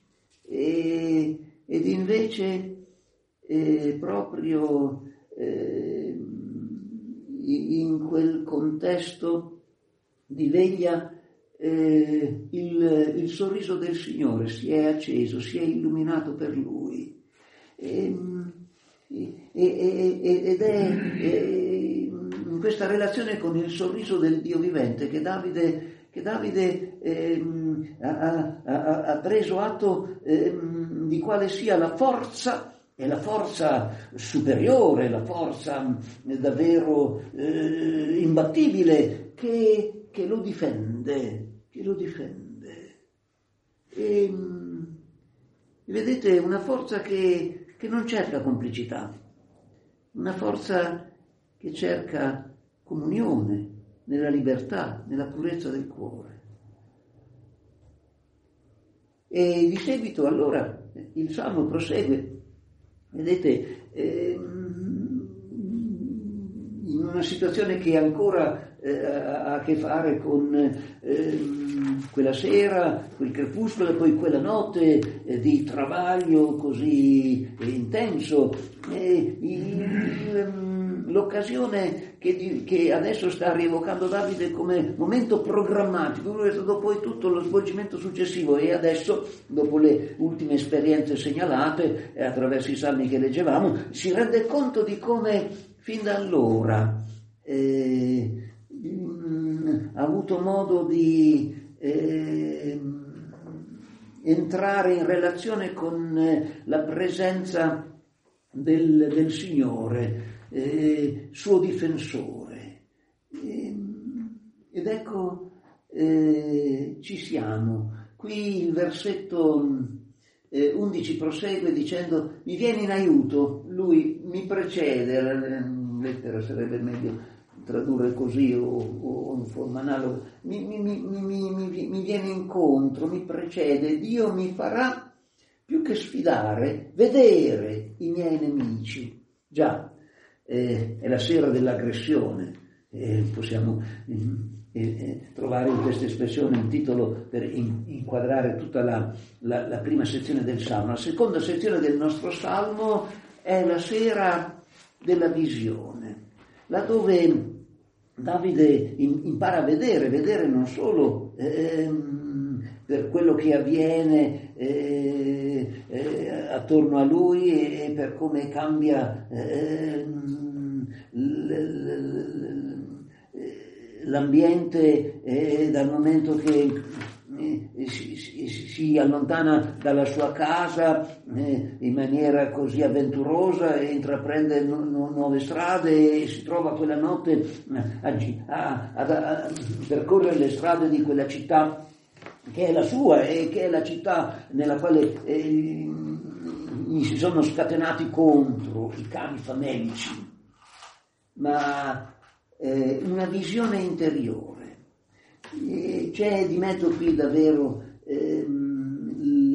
e, ed invece eh, proprio eh, in quel contesto diveglia eh, il, il sorriso del Signore si è acceso, si è illuminato per lui. E, e, e, ed è, è in questa relazione con il sorriso del Dio vivente che Davide, che Davide eh, ha, ha, ha preso atto eh, di quale sia la forza, e la forza superiore, la forza davvero eh, imbattibile che, che lo difende, che lo difende. E, vedete, una forza che, che non cerca complicità, una forza che cerca comunione nella libertà, nella purezza del cuore. E di seguito allora il Salmo prosegue. Vedete, ehm, in una situazione che ancora eh, ha a che fare con ehm, quella sera, quel crepuscolo e poi quella notte eh, di travaglio così eh, intenso, eh, il, l'occasione che, di, che adesso sta rievocando Davide come momento programmatico, lui è stato poi tutto lo svolgimento successivo e adesso, dopo le ultime esperienze segnalate eh, attraverso i salmi che leggevamo, si rende conto di come fin da allora eh, mh, ha avuto modo di eh, entrare in relazione con eh, la presenza del, del Signore, Eh, suo difensore. Eh, ed ecco, eh, ci siamo. Qui il versetto eh, undici prosegue dicendo: mi viene in aiuto, lui mi precede, in lettera sarebbe meglio tradurre così o, o in forma analoga, mi, mi, mi, mi, mi, mi viene incontro, mi precede, Dio mi farà più che sfidare, vedere i miei nemici. Già, Eh, è la sera dell'aggressione, eh, possiamo eh, eh, trovare in questa espressione un titolo per in, inquadrare tutta la, la, la prima sezione del Salmo. La seconda sezione del nostro Salmo è la sera della visione, laddove Davide in, impara a vedere, vedere non solo ehm, per quello che avviene eh, eh, attorno a lui e, e per come cambia eh, l'ambiente eh, dal momento che eh, si, si, si allontana dalla sua casa eh, in maniera così avventurosa e intraprende nu- nu- nuove strade e si trova quella notte a, a, a, a percorrere le strade di quella città che è la sua e che è la città nella quale eh, gli si sono scatenati contro i cani famelici, ma eh, una visione interiore. E c'è di mezzo qui davvero ehm, il,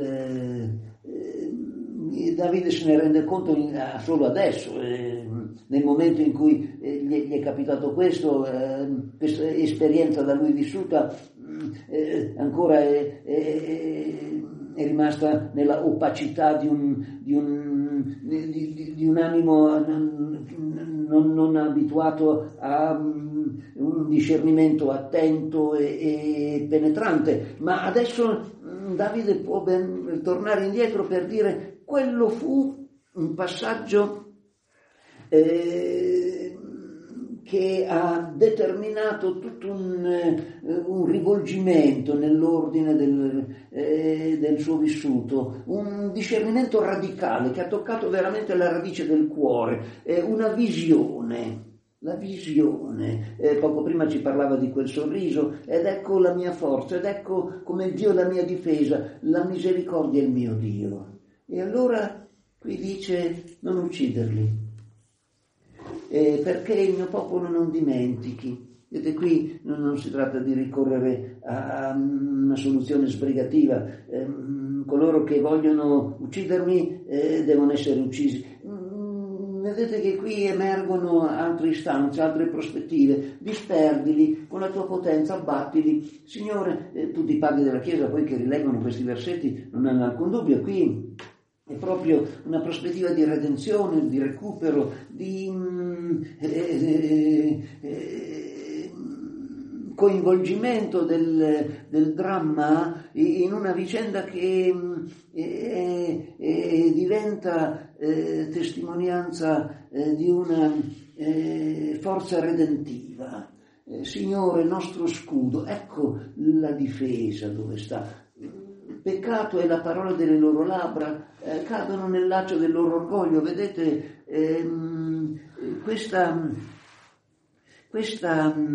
eh, Davide se ne rende conto in, solo adesso, eh, nel momento in cui eh, gli, gli è capitato questo, eh, questa esperienza da lui vissuta eh, ancora è, è, è rimasta nella opacità di un, di un, di, di, di un animo non, non abituato a um, un discernimento attento e, e penetrante, ma adesso um, Davide può ben tornare indietro per dire: quello fu un passaggio eh, che ha determinato tutto un, un rivolgimento nell'ordine del, eh, del suo vissuto, un discernimento radicale che ha toccato veramente la radice del cuore, eh, una visione, la visione. Eh, poco prima ci parlava di quel sorriso, ed ecco la mia forza, ed ecco come Dio è la mia difesa, la misericordia è il mio Dio. E allora qui dice: non ucciderli. Eh, perché il mio popolo non dimentichi. Vedete, qui non, non si tratta di ricorrere a, a una soluzione sbrigativa. Eh, coloro che vogliono uccidermi eh, devono essere uccisi. vedete che qui emergono altre istanze, altre prospettive. Disperdili con la tua potenza, abbattili. Signore, eh, tutti i padri della Chiesa poi che rileggono questi versetti non hanno alcun dubbio, qui è proprio una prospettiva di redenzione, di recupero, di mm, eh, eh, coinvolgimento del, del dramma in una vicenda che eh, eh, diventa eh, testimonianza eh, di una eh, forza redentiva. Eh, Signore, nostro scudo, ecco la difesa dove sta. Peccato è la parola delle loro labbra, eh, cadono nel laccio del loro orgoglio. Vedete, ehm, questa, questa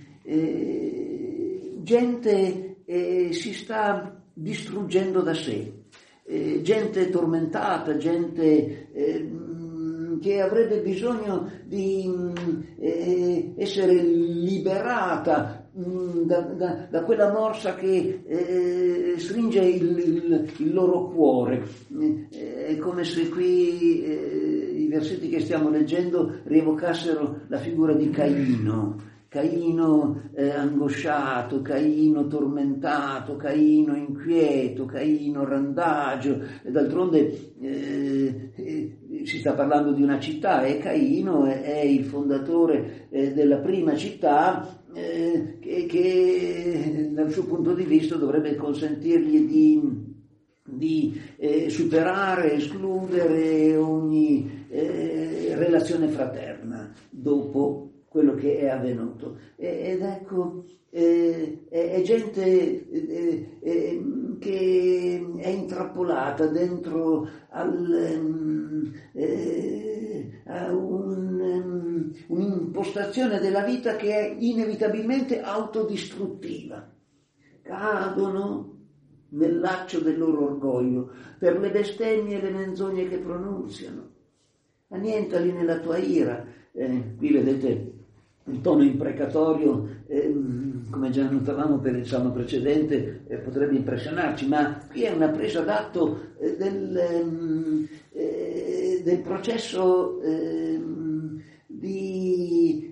eh, gente eh, si sta distruggendo da sé, eh, gente tormentata, gente eh, che avrebbe bisogno di eh, essere liberata Da, da, da quella morsa che eh, stringe il, il, il loro cuore. Eh, è come se qui eh, i versetti che stiamo leggendo rievocassero la figura di Caino. Caino eh, angosciato, Caino tormentato, Caino inquieto, Caino randagio. E d'altronde eh, eh, si sta parlando di una città e Caino è, è il fondatore eh, della prima città, Eh, che, che dal suo punto di vista dovrebbe consentirgli di, di eh, superare, escludere ogni eh, relazione fraterna dopo quello che è avvenuto. E, ed ecco, eh, è, è gente eh, eh, che è intrappolata dentro al, eh, a un, um, un'impostazione della vita che è inevitabilmente autodistruttiva. Cadono nel laccio del loro orgoglio per le bestemmie e le menzogne che pronunziano. Annientali nella tua ira. Eh, qui vedete il tono imprecatorio, ehm, come già notavamo per il salmo precedente, eh, potrebbe impressionarci, ma qui è una presa d'atto eh, del, ehm, eh, del processo ehm, di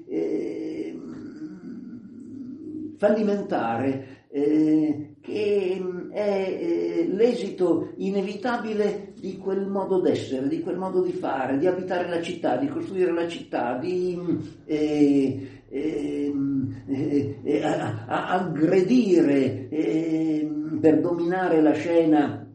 ehm, fallimentare eh, che è eh, l'esito inevitabile di quel modo d'essere, di quel modo di fare, di abitare la città, di costruire la città, di eh, eh, eh, a, a aggredire eh, per dominare la scena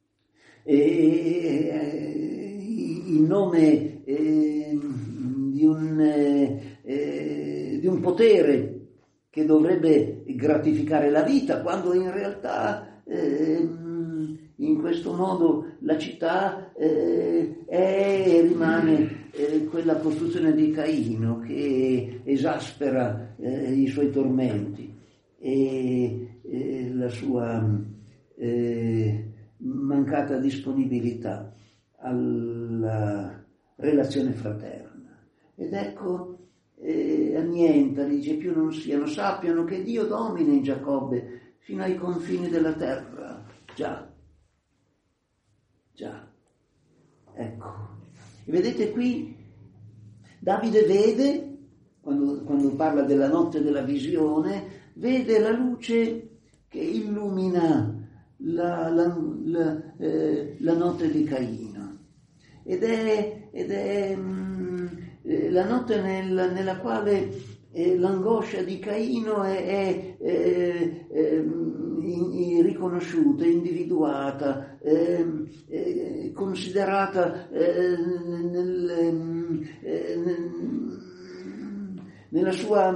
eh, in nome eh, di, un, eh, di un potere che dovrebbe gratificare la vita, quando in realtà eh, in questo modo la città eh, è e rimane eh, quella costruzione di Caino che esaspera eh, i suoi tormenti e eh, la sua eh, mancata disponibilità alla relazione fraterna. Ed ecco, eh, annientali, dice, più non siano, sappiano che Dio domina in Giacobbe fino ai confini della terra. Già, già, ecco. E vedete qui, Davide vede, quando, quando parla della notte della visione, vede la luce che illumina la, la, la, eh, la notte di Caino. Ed è, ed è mh, la notte nel, nella quale eh, l'angoscia di Caino è, è eh, eh, in, in riconosciuta, individuata, eh, eh, considerata eh, nel, eh, nel, nella sua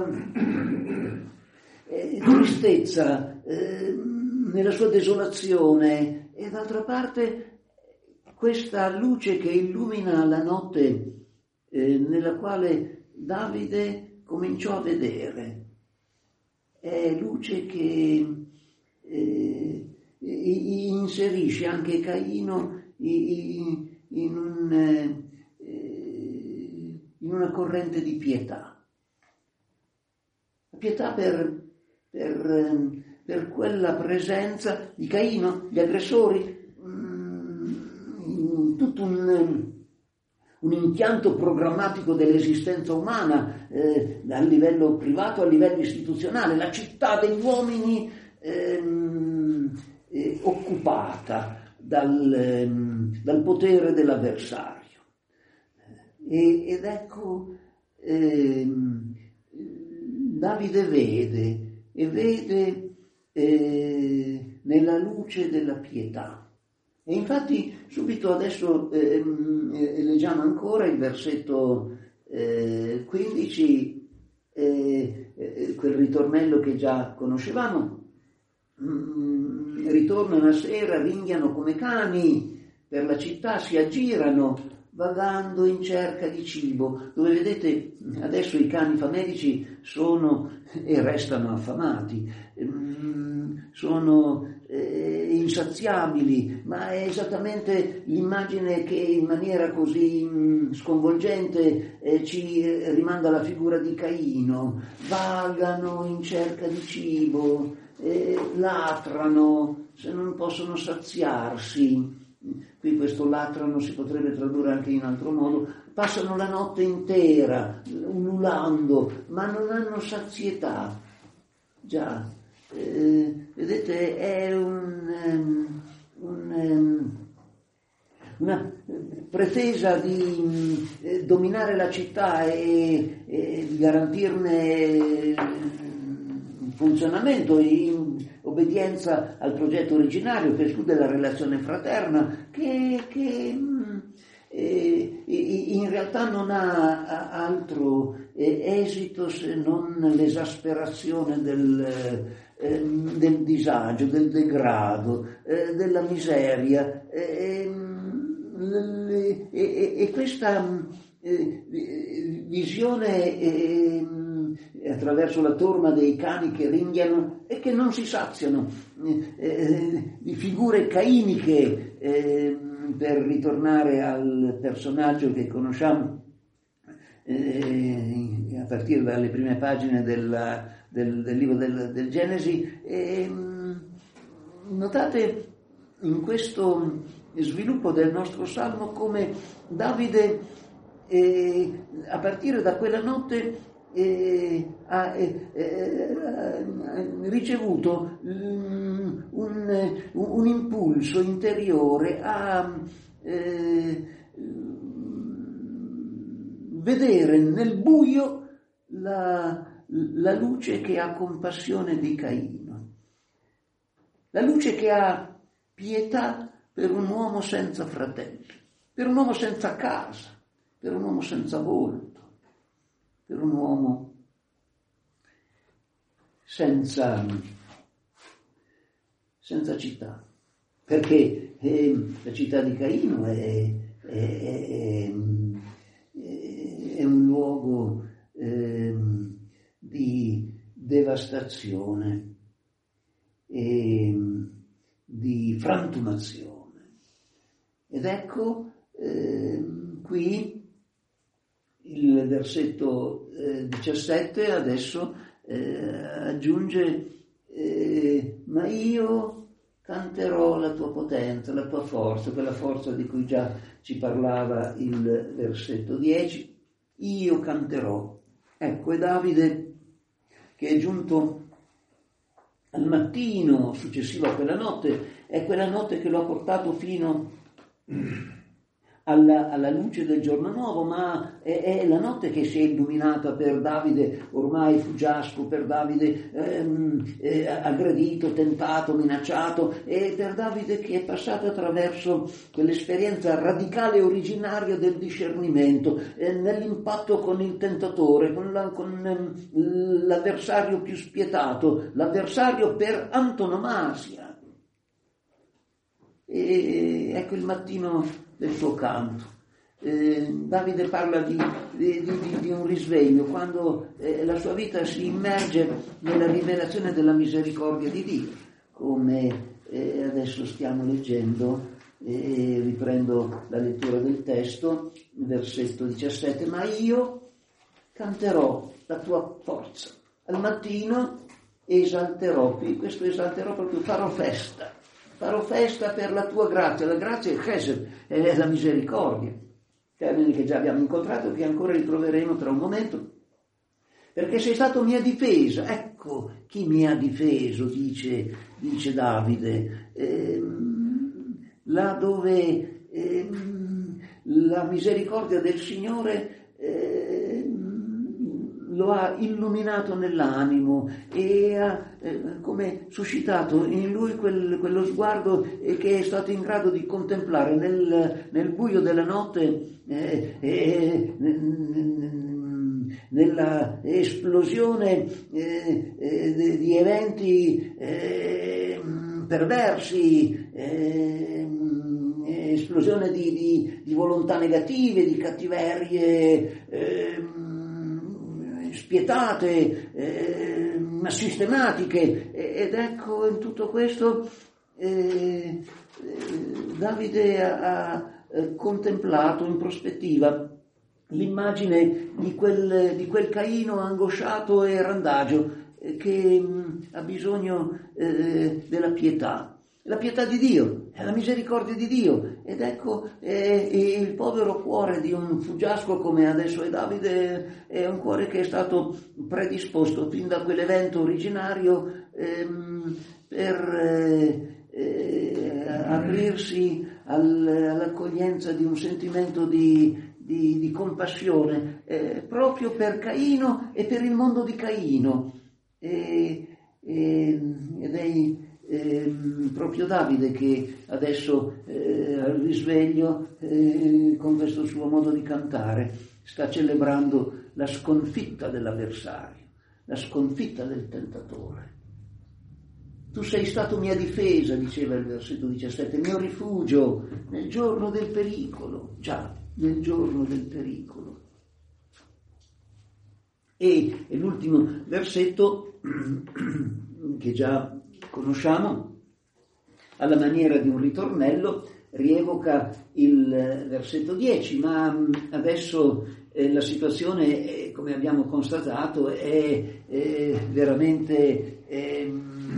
eh, tristezza, eh, nella sua desolazione, e d'altra parte questa luce che illumina la notte eh, nella quale Davide cominciò a vedere, è luce che eh, inserisce anche Caino in, un, eh, in una corrente di pietà. La pietà per, per, per quella presenza di Caino, gli aggressori, mh, tutto un, un impianto programmatico dell'esistenza umana eh, a livello privato, a livello istituzionale, la città degli uomini ehm, eh, occupata dal, ehm, dal potere dell'avversario. E, ed ecco, ehm, Davide vede, e vede eh, nella luce della pietà. E infatti subito adesso eh, eh, leggiamo ancora il versetto eh, quindici, eh, eh, quel ritornello che già conoscevamo. Mm, ritornano a sera, ringhiano come cani per la città, si aggirano vagando in cerca di cibo, dove vedete adesso i cani famelici sono e restano affamati, mm, sono eh, insaziabili, ma è esattamente l'immagine che in maniera così mh, sconvolgente eh, ci eh, rimanda alla figura di Caino. Vagano in cerca di cibo, eh, latrano se non possono saziarsi. Qui questo latrano si potrebbe tradurre anche in altro modo. Passano la notte intera ululando, ma non hanno sazietà. Già, eh, vedete, è un, um, un, um, una pretesa di eh, dominare la città e, e di garantirne il funzionamento in obbedienza al progetto originario che esclude la relazione fraterna, che, che mh, eh, in realtà non ha altro eh, esito se non l'esasperazione del, eh, del disagio, del degrado, eh, della miseria, eh, e, e, e questa eh, visione eh, attraverso la torma dei cani che ringhiano e che non si saziano, eh, di figure cainiche, eh, per ritornare al personaggio che conosciamo eh, a partire dalle prime pagine della, del, del libro del, del Genesi. Eh, notate in questo sviluppo del nostro salmo come Davide eh, a partire da quella notte Eh, ha eh, eh, ricevuto um, un, un impulso interiore a eh, vedere nel buio la, la luce che ha compassione di Caino, la luce che ha pietà per un uomo senza fratelli, per un uomo senza casa, per un uomo senza volto, per un uomo senza, senza città, perché eh, la città di Caino è, è, è, è un luogo eh, di devastazione e di frantumazione. Ed ecco eh, qui il versetto eh, diciassette adesso eh, aggiunge eh, ma io canterò la tua potenza, la tua forza, quella forza di cui già ci parlava il versetto dieci. Io canterò. Ecco, è Davide che è giunto al mattino successivo a quella notte, è quella notte che lo ha portato fino Alla, alla luce del giorno nuovo, ma è, è la notte che si è illuminata per Davide ormai fuggiasco, per Davide ehm, eh, aggredito, tentato, minacciato, e per Davide che è passato attraverso quell'esperienza radicale e originaria del discernimento, eh, nell'impatto con il tentatore, con, la, con ehm, l'avversario più spietato, l'avversario per antonomasia. E ecco il mattino del suo canto. Eh, Davide parla di, di, di, di un risveglio, quando eh, la sua vita si immerge nella rivelazione della misericordia di Dio, come eh, adesso stiamo leggendo, eh, riprendo la lettura del testo, versetto diciassette, ma io canterò la tua forza, al mattino esalterò, qui questo esalterò proprio, farò festa. Farò festa per la tua grazia. La grazia è Chesed, è la misericordia. termine che già abbiamo incontrato, che ancora ritroveremo tra un momento, perché sei stato mia difesa. Ecco chi mi ha difeso, dice, dice Davide, ehm, là dove ehm, la misericordia del Signore ehm, lo ha illuminato nell'animo e ha eh, come suscitato in lui quel, quello sguardo eh, che è stato in grado di contemplare nel, nel buio della notte eh, eh, nella esplosione eh, eh, di eventi eh, perversi, eh, esplosione di, di, di volontà negative, di cattiverie eh, spietate, eh, ma sistematiche, ed ecco in tutto questo eh, Davide ha, ha contemplato in prospettiva l'immagine di quel, di quel Caino angosciato e randagio eh, che mh, ha bisogno eh, della pietà, la pietà di Dio, è la misericordia di Dio.Ed ecco eh, il povero cuore di un fuggiasco come adesso è Davide è un cuore che è stato predisposto fin da quell'evento originario ehm, per eh, eh, aprirsi al, all'accoglienza di un sentimento di Di, di compassione eh, proprio per Caino e per il mondo di Caino e, e, ed è eh, proprio Davide che adesso eh, al risveglio eh, con questo suo modo di cantare sta celebrando la sconfitta dell'avversario, la sconfitta del tentatore. Tu sei stato mia difesa, diceva il versetto diciassette, mio rifugio nel giorno del pericolo, già nel giorno del pericolo. E, e l'ultimo versetto che già conosciamo, alla maniera di un ritornello, rievoca il versetto dieci, ma adesso eh, la situazione, eh, come abbiamo constatato, è, è veramente eh,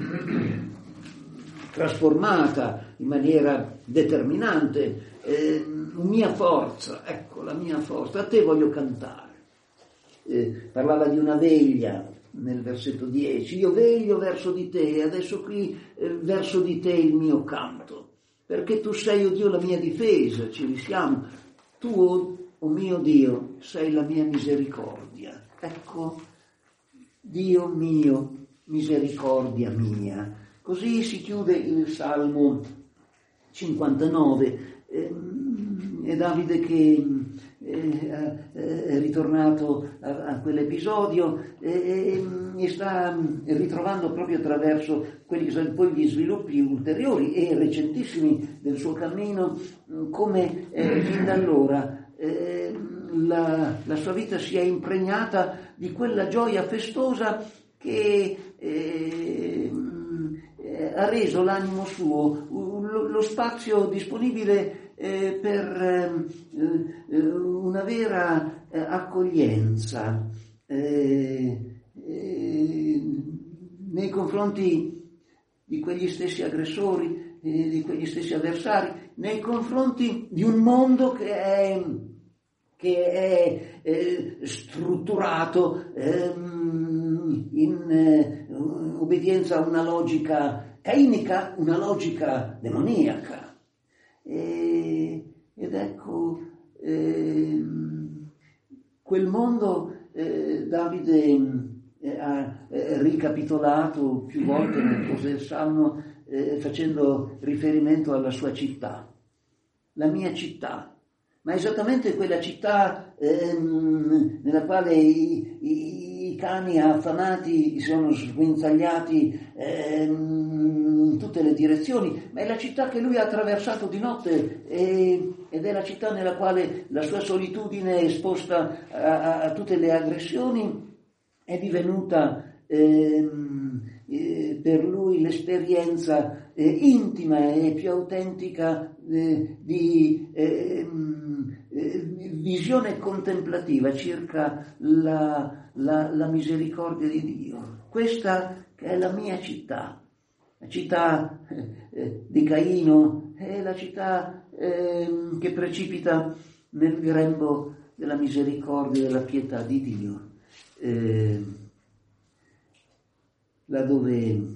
trasformata in maniera determinante. Eh, mia forza, ecco la mia forza, a te voglio cantare. Eh, parlava di una veglia nel versetto dieci, io veglio verso di te, adesso qui eh, verso di te il mio canto, perché tu sei, o Dio, la mia difesa, ci risiamo, tu, o oh mio Dio, sei la mia misericordia. Ecco, Dio mio, misericordia mia. Così si chiude il Salmo cinquantanove. È Davide che è ritornato a quell'episodio e sta ritrovando proprio attraverso quelli che sono poi gli sviluppi ulteriori e recentissimi del suo cammino come fin da allora la, la sua vita si è impregnata di quella gioia festosa che eh, ha reso l'animo suo lo, lo spazio disponibile eh, per eh, una vera eh, accoglienza eh, eh, nei confronti di quegli stessi aggressori, eh, di quegli stessi avversari, nei confronti di un mondo che è, che è eh, strutturato ehm, in eh, obbedienza a una logica cainica, una logica demoniaca. E, ed ecco, eh, quel mondo eh, Davide eh, ha eh, ricapitolato più volte nel corso del Salmo eh, facendo riferimento alla sua città, la mia città, ma esattamente quella città ehm, nella quale i, i, i cani affamati sono sguinzagliati ehm, in tutte le direzioni, ma è la città che lui ha attraversato di notte e, ed è la città nella quale la sua solitudine esposta a, a, a tutte le aggressioni è divenuta ehm, eh, per lui l'esperienza eh, intima e più autentica eh, di eh, eh, visione contemplativa circa la, la, la misericordia di Dio. Questa che è la mia città, la città eh, di Caino, è la città eh, che precipita nel grembo della misericordia e della pietà di Dio, eh, laddove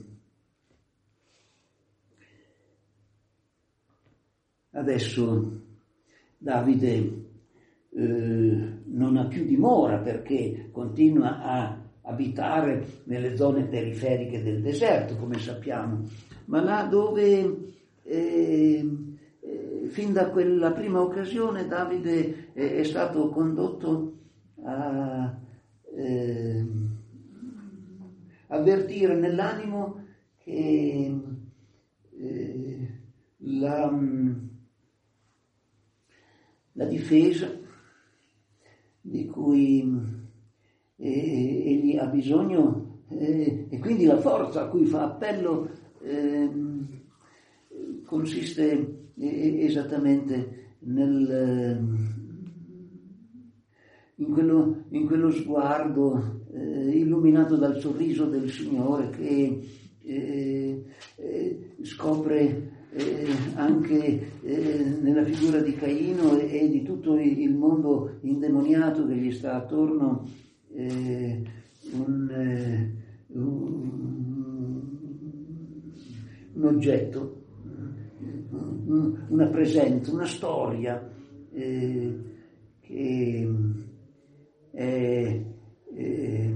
adesso Davide eh, non ha più dimora perché continua a abitare nelle zone periferiche del deserto, come sappiamo, ma là dove eh, eh, fin da quella prima occasione Davide è, è stato condotto a eh, avvertire nell'animo che eh, la, la difesa di cui E, egli ha bisogno eh, e quindi la forza a cui fa appello eh, consiste eh, esattamente nel, in, quello, in quello sguardo eh, illuminato dal sorriso del Signore che eh, eh, scopre eh, anche eh, nella figura di Caino e, e di tutto il mondo indemoniato che gli sta attorno Eh, un, eh, un, un oggetto, un, una presenza, una storia eh, che è, è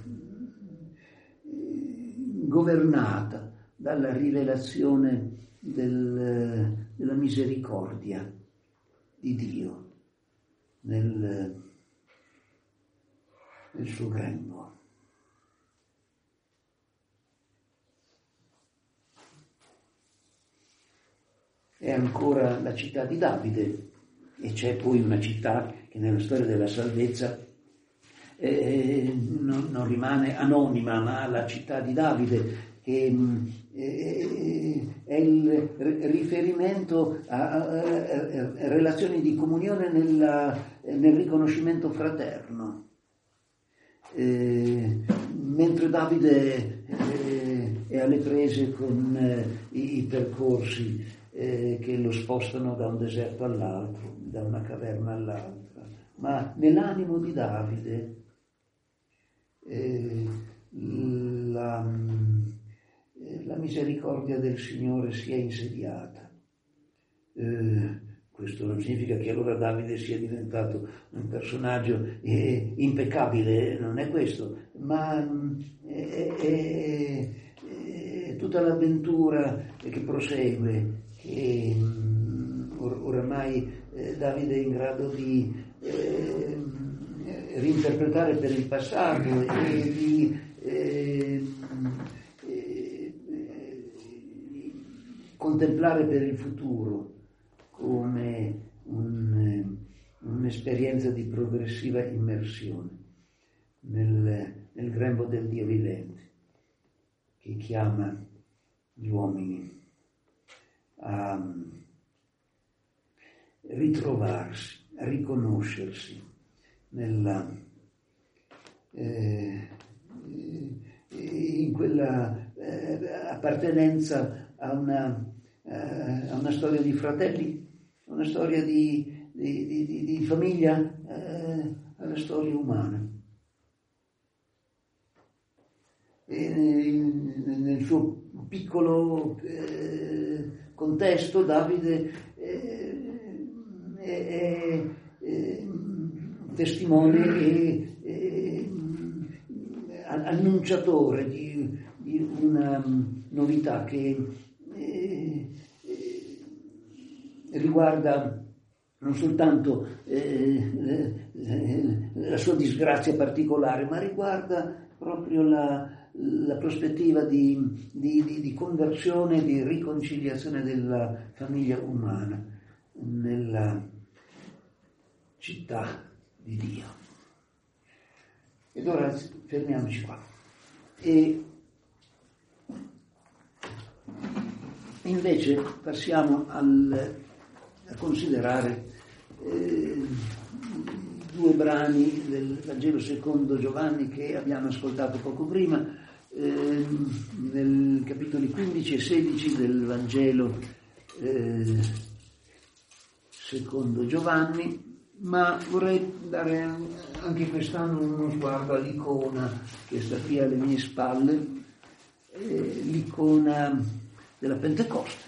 governata dalla rivelazione del, della misericordia di Dio nel il suo grembo. È ancora la città di Davide e c'è poi una città che nella storia della salvezza eh, non, non rimane anonima, ma la città di Davide che eh, è il riferimento a, a, a relazioni di comunione nella, nel riconoscimento fraterno. Eh, mentre Davide eh, è alle prese con eh, i, i percorsi eh, che lo spostano da un deserto all'altro, da una caverna all'altra, ma nell'animo di Davide eh, la, la misericordia del Signore si è insediata. Eh, Questo non significa che allora Davide sia diventato un personaggio eh, impeccabile, non è questo, ma è, è, è tutta l'avventura che prosegue, che or, oramai eh, Davide è in grado di eh, reinterpretare per il passato e di eh, eh, contemplare per il futuro, come un, un'esperienza di progressiva immersione nel, nel grembo del Dio vivente, che chiama gli uomini a ritrovarsi, a riconoscersi nella, eh, in quella eh, appartenenza a una, eh, a una storia di fratelli, una storia di, di, di, di famiglia, eh, alla storia umana. E nel, nel suo piccolo eh, contesto Davide eh, è, è, è testimone e, e annunciatore di, di una novità che eh, riguarda non soltanto eh, la sua disgrazia particolare, ma riguarda proprio la, la prospettiva di, di, di, di conversione, di riconciliazione della famiglia umana nella città di Dio. Ed ora fermiamoci qua. E invece passiamo al, a considerare eh, due brani del Vangelo secondo Giovanni che abbiamo ascoltato poco prima, eh, nel capitoli quindici e sedici del Vangelo eh, secondo Giovanni. ma vorrei dare anche quest'anno uno sguardo all'icona che sta qui alle mie spalle, eh, l'icona della Pentecoste.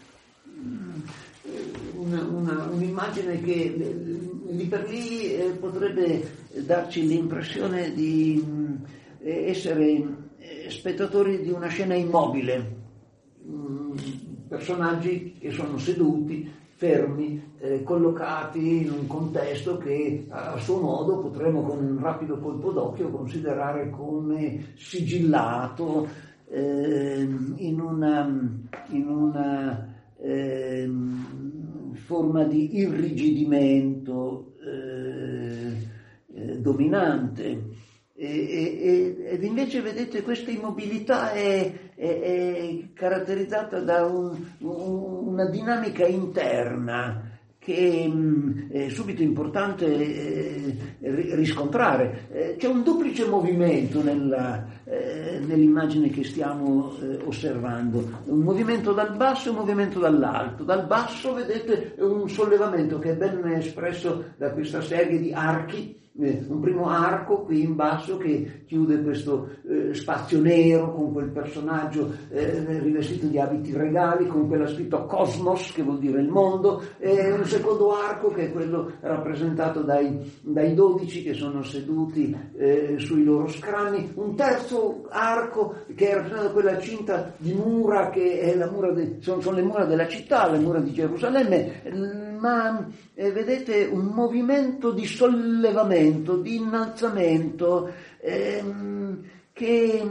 Una, una, un'immagine che lì per lì eh, potrebbe darci l'impressione di eh, essere spettatori di una scena immobile, mm, personaggi che sono seduti, fermi, eh, collocati in un contesto che a suo modo potremmo con un rapido colpo d'occhio considerare come sigillato eh, in una, in una eh, forma di irrigidimento eh, eh, dominante. E, e, ed invece vedete questa immobilità è, è, è caratterizzata da un, un, una dinamica interna che è subito importante eh, riscontrare. Eh, c'è un duplice movimento nella, eh, nell'immagine che stiamo eh, osservando, un movimento dal basso e un movimento dall'alto. Dal basso vedete un sollevamento che è ben espresso da questa serie di archi, un primo arco qui in basso che chiude questo eh, spazio nero con quel personaggio eh, rivestito di abiti regali, con quella scritto Cosmos, che vuol dire il mondo, e un secondo arco che è quello rappresentato dai, dai dodici che sono seduti eh, sui loro scranni, un terzo arco che è rappresentato da quella cinta di mura che è la mura de, sono, sono le mura della città, le mura di Gerusalemme, ma eh, vedete un movimento di sollevamento, di innalzamento ehm, che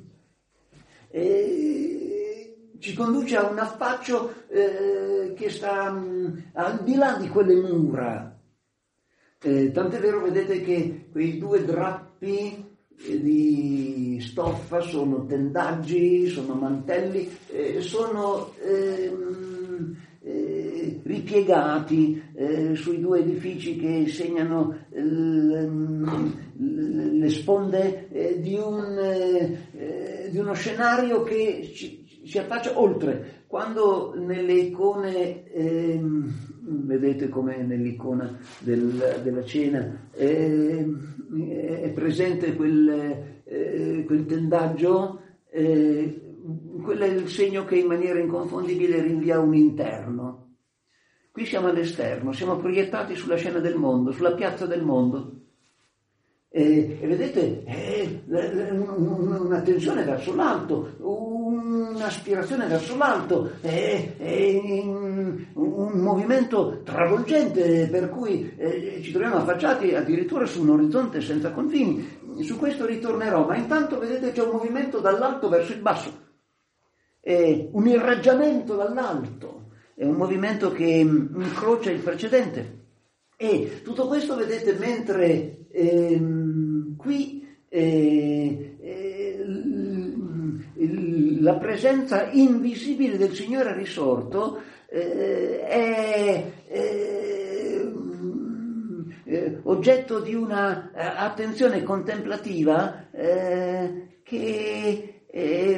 eh, ci conduce a un affaccio eh, che sta mh, al di là di quelle mura. Eh, tant'è vero, vedete che quei due drappi eh, di stoffa sono tendaggi, sono mantelli, eh, sono ehm, Eh, ripiegati eh, sui due edifici che segnano eh, le sponde eh, di, un, eh, di uno scenario che ci, si affaccia oltre. Quando nelle icone, eh, vedete come nell'icona del, della cena, eh, è presente quel, eh, quel tendaggio, eh, quello è il segno che in maniera inconfondibile rinvia un interno. Qui siamo all'esterno, siamo proiettati sulla scena del mondo, sulla piazza del mondo. E, e vedete, è una tensione verso l'alto, un'aspirazione verso l'alto, è, è un, un movimento travolgente per cui eh, ci troviamo affacciati addirittura su un orizzonte senza confini. Su questo ritornerò, ma intanto vedete c'è un movimento dall'alto verso il basso. È un irraggiamento dall'alto, è un movimento che incrocia il precedente. E tutto questo vedete mentre ehm, qui eh, eh, la presenza invisibile del Signore risorto eh, è eh, eh, oggetto di una eh, attenzione contemplativa eh, che eh,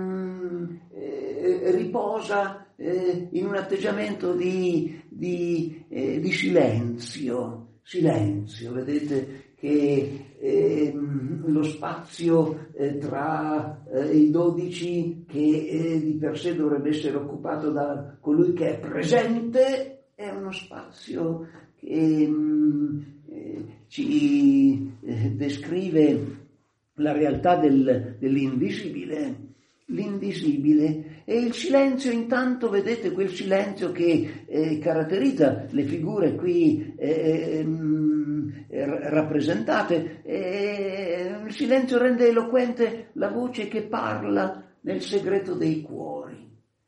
riposa eh, in un atteggiamento di, di, eh, di silenzio, silenzio, vedete che eh, lo spazio eh, tra eh, i dodici che eh, di per sé dovrebbe essere occupato da colui che è presente è uno spazio che eh, ci eh, descrive la realtà del, dell'invisibile. L'invisibile e il silenzio, intanto vedete quel silenzio che eh, caratterizza le figure qui eh, eh, rappresentate. Eh, il silenzio rende eloquente la voce che parla nel segreto dei cuori.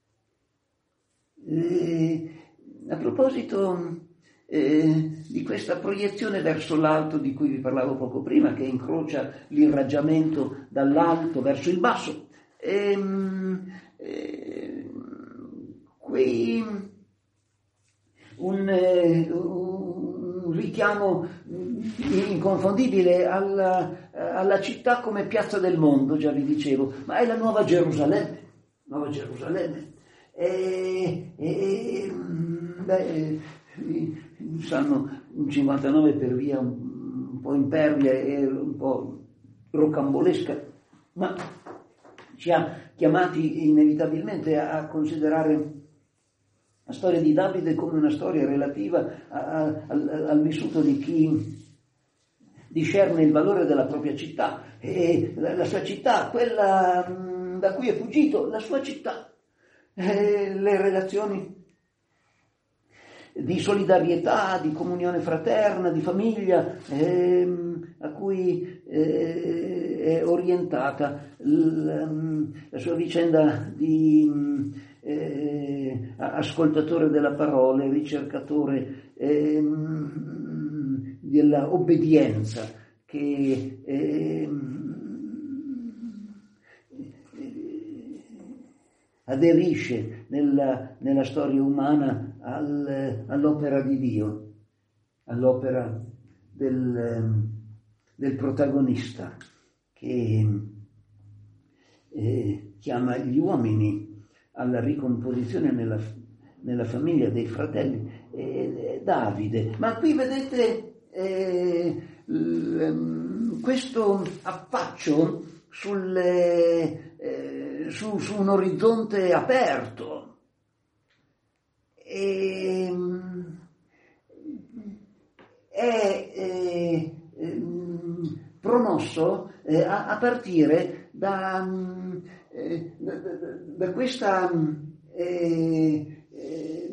Eh, a proposito eh, di questa proiezione verso l'alto di cui vi parlavo poco prima, che incrocia l'irraggiamento dall'alto verso il basso, Ehm, eh, qui un, eh, un richiamo inconfondibile alla, alla città come piazza del mondo, già vi dicevo, ma è la Nuova Gerusalemme, Nuova Gerusalemme. E, e, beh, il Salmo un cinquantanove per via un, un po' impervia e un po' rocambolesca, ma ci ha chiamati inevitabilmente a considerare la storia di Davide come una storia relativa a, a, al, al vissuto di chi discerne il valore della propria città, e la, la sua città, quella mh, da cui è fuggito, la sua città, e le relazioni di solidarietà, di comunione fraterna, di famiglia, ehm, a cui eh, è orientata l, la sua vicenda di eh, ascoltatore della parola, ricercatore ehm, della obbedienza, che ehm, aderisce nella, nella storia umana al, all'opera di Dio, all'opera del, del protagonista che eh, chiama gli uomini alla ricomposizione nella, nella famiglia dei fratelli, eh, Davide. Ma qui vedete eh, l, questo affaccio sulle, eh, su, su un orizzonte aperto, e, è eh, promosso eh, a, a partire da, eh, da, da, da questa eh, eh,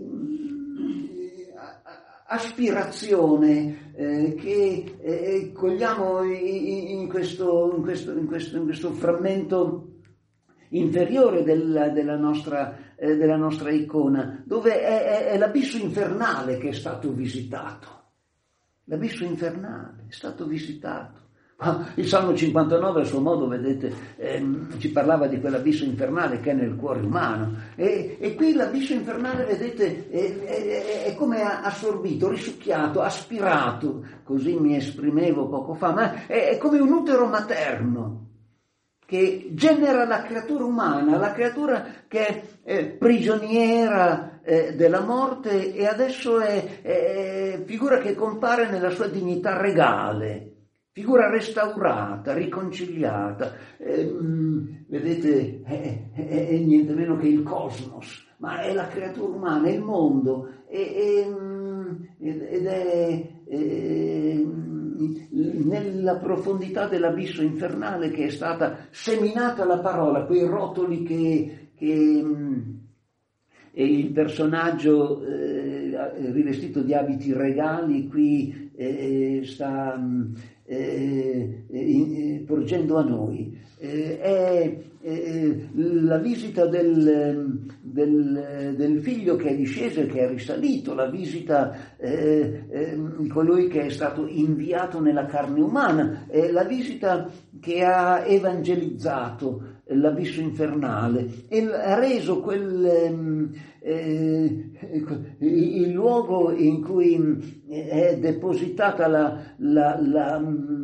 aspirazione eh, che eh, cogliamo in, in, questo, in, questo, in, questo, in questo frammento inferiore della, della, nostra, eh, della nostra icona, dove è, è, è l'abisso infernale che è stato visitato. L'abisso infernale è stato visitato. Il Salmo cinquantanove a suo modo, vedete, ehm, ci parlava di quell'abisso infernale che è nel cuore umano, e, e qui l'abisso infernale, vedete, è, è, è come assorbito, risucchiato, aspirato, così mi esprimevo poco fa, ma è, è come un utero materno che genera la creatura umana, la creatura che è eh, prigioniera eh, della morte, e adesso è, è figura che compare nella sua dignità regale, figura restaurata, riconciliata, eh, vedete, è, è, è niente meno che il cosmos, ma è la creatura umana, è il mondo, e, e, ed è, è nella profondità dell'abisso infernale che è stata seminata la parola, quei rotoli che, che e il personaggio eh, rivestito di abiti regali qui eh, sta eh, eh, porgendo a noi. Eh, è eh, la visita del, del, del figlio che è disceso e che è risalito, la visita eh, eh, di colui che è stato inviato nella carne umana, eh, la visita che ha evangelizzato l'abisso infernale e ha reso quel eh, il luogo in cui è depositata la, la, la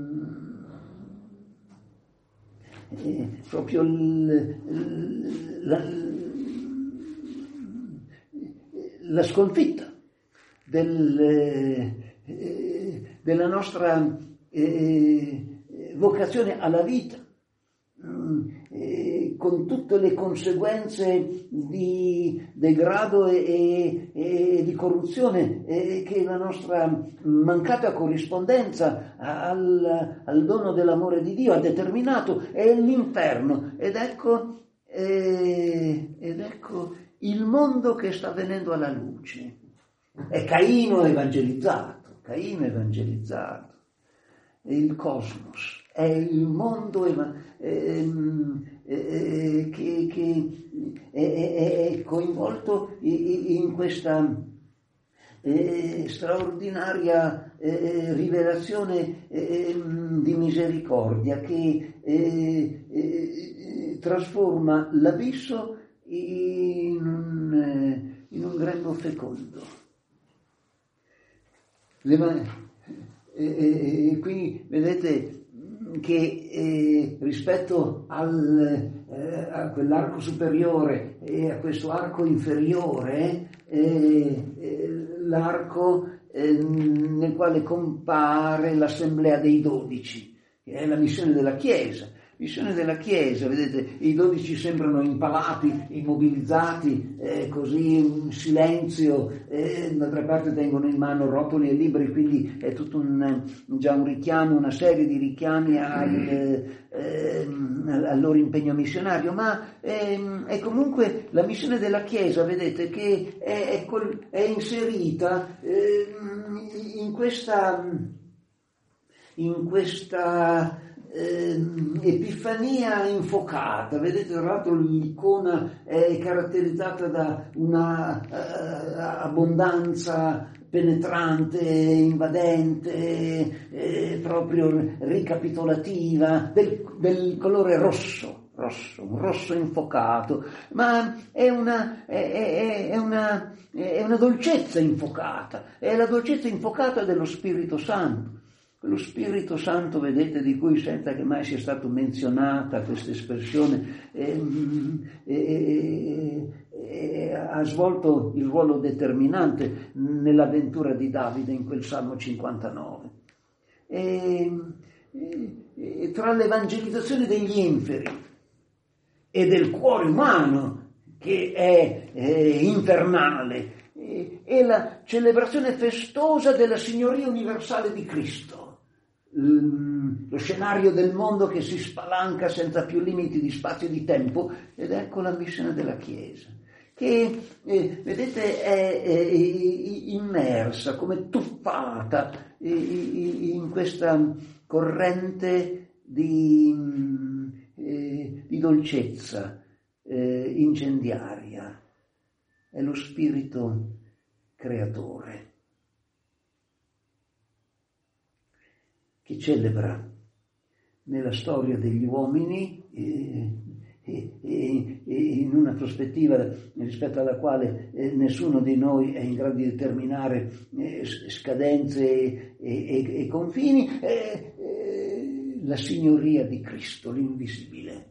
eh, proprio l, la, la sconfitta del, eh, della nostra eh, vocazione alla vita, Eh, con tutte le conseguenze di degrado e, e, e di corruzione eh, che la nostra mancata corrispondenza al, al dono dell'amore di Dio ha determinato, è l'inferno. Ed ecco, eh, ed ecco il mondo che sta venendo alla luce. È Caino evangelizzato, Caino evangelizzato, è il cosmos. È il mondo eh, eh, che, che è, è coinvolto in questa eh, straordinaria eh, rivelazione eh, di misericordia che eh, eh, trasforma l'abisso in un, eh, in un grembo fecondo. Le, eh, eh, qui vedete che eh, rispetto al, eh, a quell'arco superiore e a questo arco inferiore, eh, eh, l'arco eh, nel quale compare l'assemblea dei dodici, che è la missione della Chiesa. Missione della Chiesa, vedete, i dodici sembrano impalati, immobilizzati, eh, così in silenzio, eh, d'altra parte tengono in mano rotoli e libri, quindi è tutto un, già un richiamo, una serie di richiami al, eh, al loro impegno missionario, ma eh, è comunque la missione della Chiesa, vedete, che è, è, col, è inserita eh, in questa, in questa Eh, epifania infocata. Vedete, tra l'altro l'icona è caratterizzata da una uh, abbondanza penetrante, invadente, eh, proprio ricapitolativa, del, del colore rosso, rosso, un rosso infocato, ma è una, è, è, è una, è una dolcezza infocata, è la dolcezza infocata dello Spirito Santo. Lo Spirito Santo, vedete, di cui senza che mai sia stato menzionata questa espressione, eh, eh, eh, ha svolto il ruolo determinante nell'avventura di Davide in quel Salmo cinquantanove. E, e, tra l'evangelizzazione degli inferi e del cuore umano, che è eh, infernale, e, e la celebrazione festosa della signoria universale di Cristo. Lo scenario del mondo che si spalanca senza più limiti di spazio e di tempo, ed ecco la missione della Chiesa, che eh, vedete è, è immersa, come tuffata in questa corrente di, eh, di dolcezza eh, incendiaria. È lo Spirito creatore che celebra nella storia degli uomini eh, eh, eh, in una prospettiva rispetto alla quale eh, nessuno di noi è in grado di determinare eh, scadenze e, e, e confini, eh, eh, la signoria di Cristo, l'invisibile,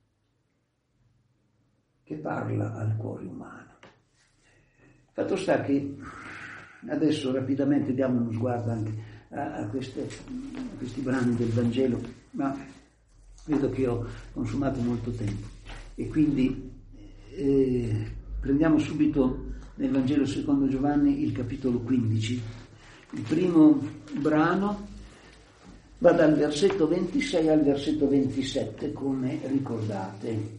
che parla al cuore umano. Fatto sta che adesso rapidamente diamo uno sguardo anche a, queste, a questi brani del Vangelo, ma vedo che ho consumato molto tempo e quindi eh, prendiamo subito nel Vangelo secondo Giovanni il capitolo quindici. Il primo brano va dal versetto ventisei al versetto ventisette, come ricordate.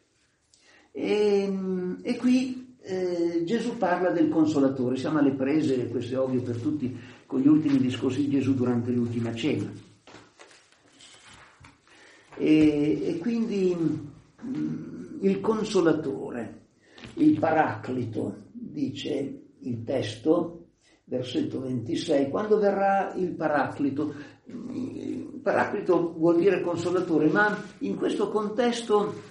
E, e qui eh, Gesù parla del Consolatore. Siamo alle prese, questo è ovvio per tutti, con gli ultimi discorsi di Gesù durante l'ultima cena. E, e quindi mh, il Consolatore, il Paraclito, dice il testo, versetto ventisei, quando verrà il Paraclito. Il Paraclito vuol dire Consolatore, ma in questo contesto,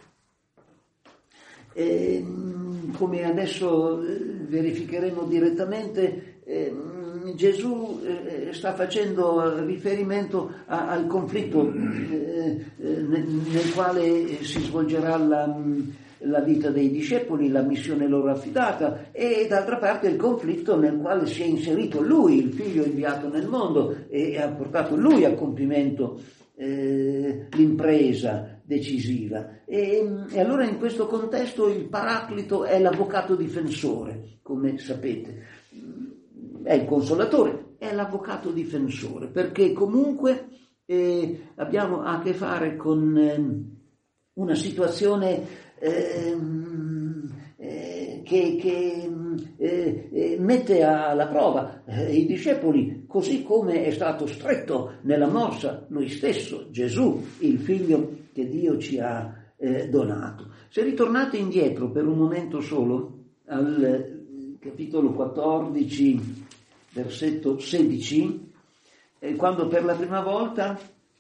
eh, come adesso verificheremo direttamente, eh, Gesù eh, sta facendo riferimento a, al conflitto eh, nel, nel quale si svolgerà la, la vita dei discepoli, la missione loro affidata, e d'altra parte il conflitto nel quale si è inserito lui, il figlio inviato nel mondo, e ha portato lui a compimento eh, l'impresa decisiva. E, e allora in questo contesto il Paraclito è l'avvocato difensore, come sapete. È il Consolatore, è l'avvocato difensore, perché comunque eh, abbiamo a che fare con eh, una situazione eh, eh, che, che eh, eh, mette alla prova eh, i discepoli, così come è stato stretto nella morsa lui stesso, Gesù, il figlio che Dio ci ha eh, donato. Se ritornate indietro per un momento solo al capitolo quattordici, versetto sedici, eh, quando per la prima volta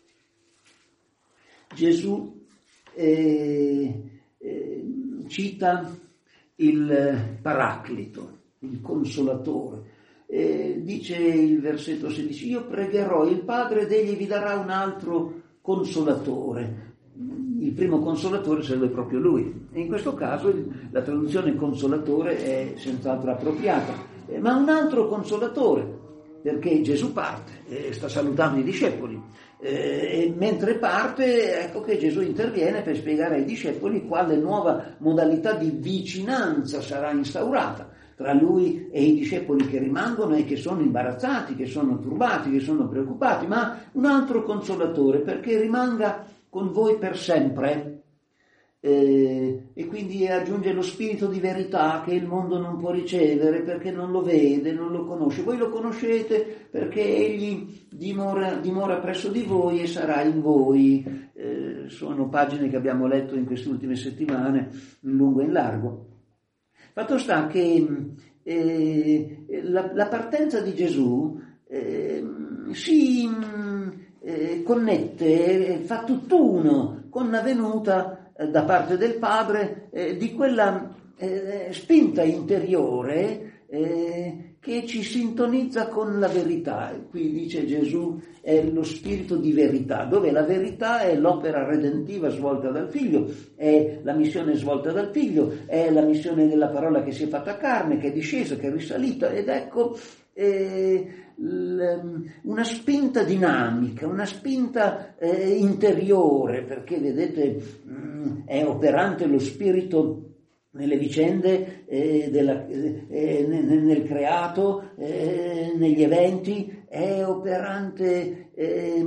Gesù eh, eh, cita il Paraclito, il Consolatore. Eh, dice il versetto sedici: io pregherò il Padre ed egli vi darà un altro Consolatore. Il primo Consolatore sarebbe proprio lui, e in questo caso la traduzione Consolatore è senz'altro appropriata. Ma un altro Consolatore, perché Gesù parte e sta salutando i discepoli. Eh, e mentre parte, ecco che Gesù interviene per spiegare ai discepoli quale nuova modalità di vicinanza sarà instaurata tra lui e i discepoli che rimangono e che sono imbarazzati, che sono turbati, che sono preoccupati, ma un altro consolatore perché rimanga con voi per sempre. Eh, e quindi aggiunge lo spirito di verità che il mondo non può ricevere perché non lo vede, non lo conosce. Voi lo conoscete perché egli dimora, dimora presso di voi e sarà in voi. Eh, sono pagine che abbiamo letto in queste ultime settimane in lungo e in largo. Fatto sta che eh, la, la partenza di Gesù eh, si eh, connette, fa tutt'uno con la venuta da parte del Padre eh, di quella eh, spinta interiore eh, che ci sintonizza con la verità. Qui dice Gesù è lo spirito di verità, dove la verità è l'opera redentiva svolta dal Figlio, è la missione svolta dal Figlio, è la missione della parola che si è fatta carne, che è discesa, che è risalita, ed ecco eh, una spinta dinamica, una spinta eh, interiore, perché vedete mh, è operante lo spirito nelle vicende eh, della, eh, nel, nel creato, eh, negli eventi, è operante eh,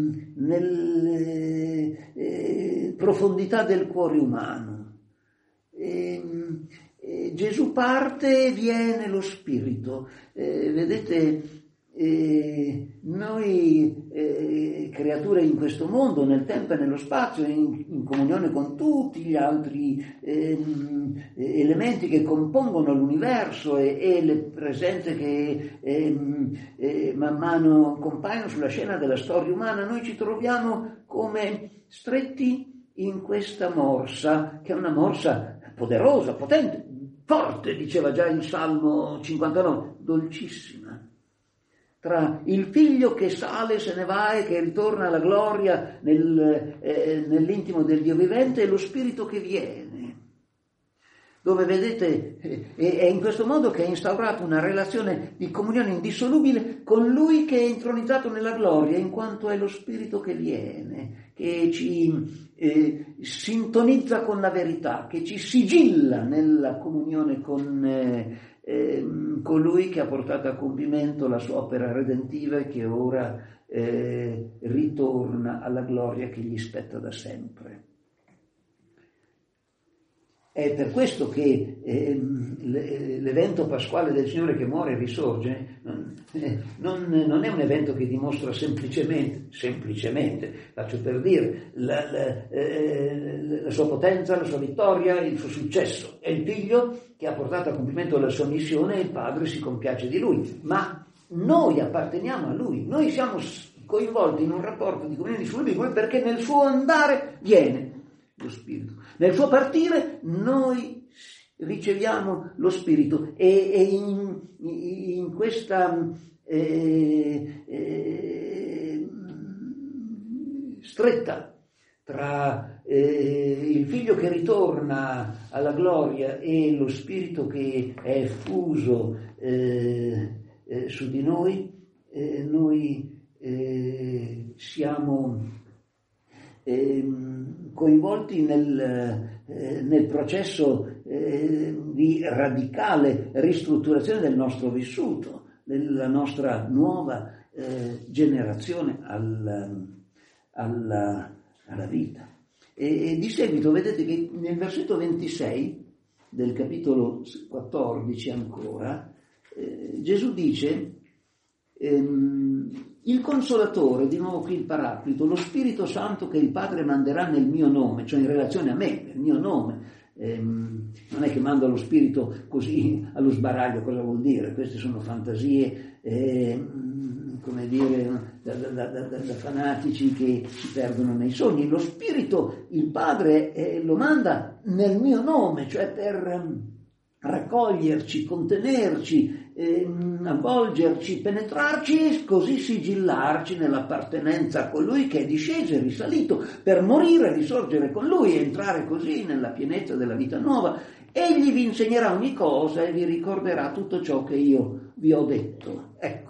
nelle eh, profondità del cuore umano. E, eh, Gesù parte e viene lo spirito. Eh, vedete, Eh, noi eh, creature in questo mondo, nel tempo e nello spazio, in, in comunione con tutti gli altri eh, elementi che compongono l'universo e, e le presenze che eh, eh, man mano compaiono sulla scena della storia umana, noi ci troviamo come stretti in questa morsa, che è una morsa poderosa, potente, forte, diceva già il Salmo cinquantanove, dolcissima. Tra il figlio che sale, se ne va e che ritorna alla gloria nel, eh, nell'intimo del Dio vivente e lo spirito che viene. Dove vedete, eh, è in questo modo che è instaurata una relazione di comunione indissolubile con lui che è intronizzato nella gloria, in quanto è lo spirito che viene, che ci eh, sintonizza con la verità, che ci sigilla nella comunione con eh, Eh, colui che ha portato a compimento la sua opera redentiva e che ora eh, ritorna alla gloria che gli spetta da sempre. È per questo che eh, l'evento pasquale del Signore che muore e risorge eh, non, non è un evento che dimostra semplicemente, semplicemente, faccio per dire, la, la, eh, la sua potenza, la sua vittoria, il suo successo. È il Figlio che ha portato a compimento la sua missione e il Padre si compiace di Lui. Ma noi apparteniamo a Lui, noi siamo coinvolti in un rapporto di comunione indissolubile perché nel suo andare viene lo Spirito. Nel suo partire noi riceviamo lo Spirito e, e in, in questa eh, eh, stretta tra eh, il Figlio che ritorna alla gloria e lo Spirito che è effuso eh, eh, su di noi, eh, noi eh, siamo Eh, coinvolti nel, eh, nel processo eh, di radicale ristrutturazione del nostro vissuto, della nostra nuova eh, generazione al, alla, alla vita. E, e di seguito vedete che nel versetto ventisei del capitolo quattordici ancora eh, Gesù dice ehm, il Consolatore, di nuovo qui il Paraclito, lo Spirito Santo che il Padre manderà nel mio nome, cioè in relazione a me, nel mio nome. Ehm, non è che manda lo Spirito così allo sbaraglio, cosa vuol dire? Queste sono fantasie, eh, come dire, da, da, da, da, da fanatici che si perdono nei sogni. Lo Spirito, il Padre, eh, lo manda nel mio nome, cioè per um, raccoglierci, contenerci, Ehm, avvolgerci, penetrarci e così sigillarci nell'appartenenza a colui che è disceso e risalito per morire e risorgere con lui e entrare così nella pienezza della vita nuova. Egli vi insegnerà ogni cosa e vi ricorderà tutto ciò che io vi ho detto. Ecco,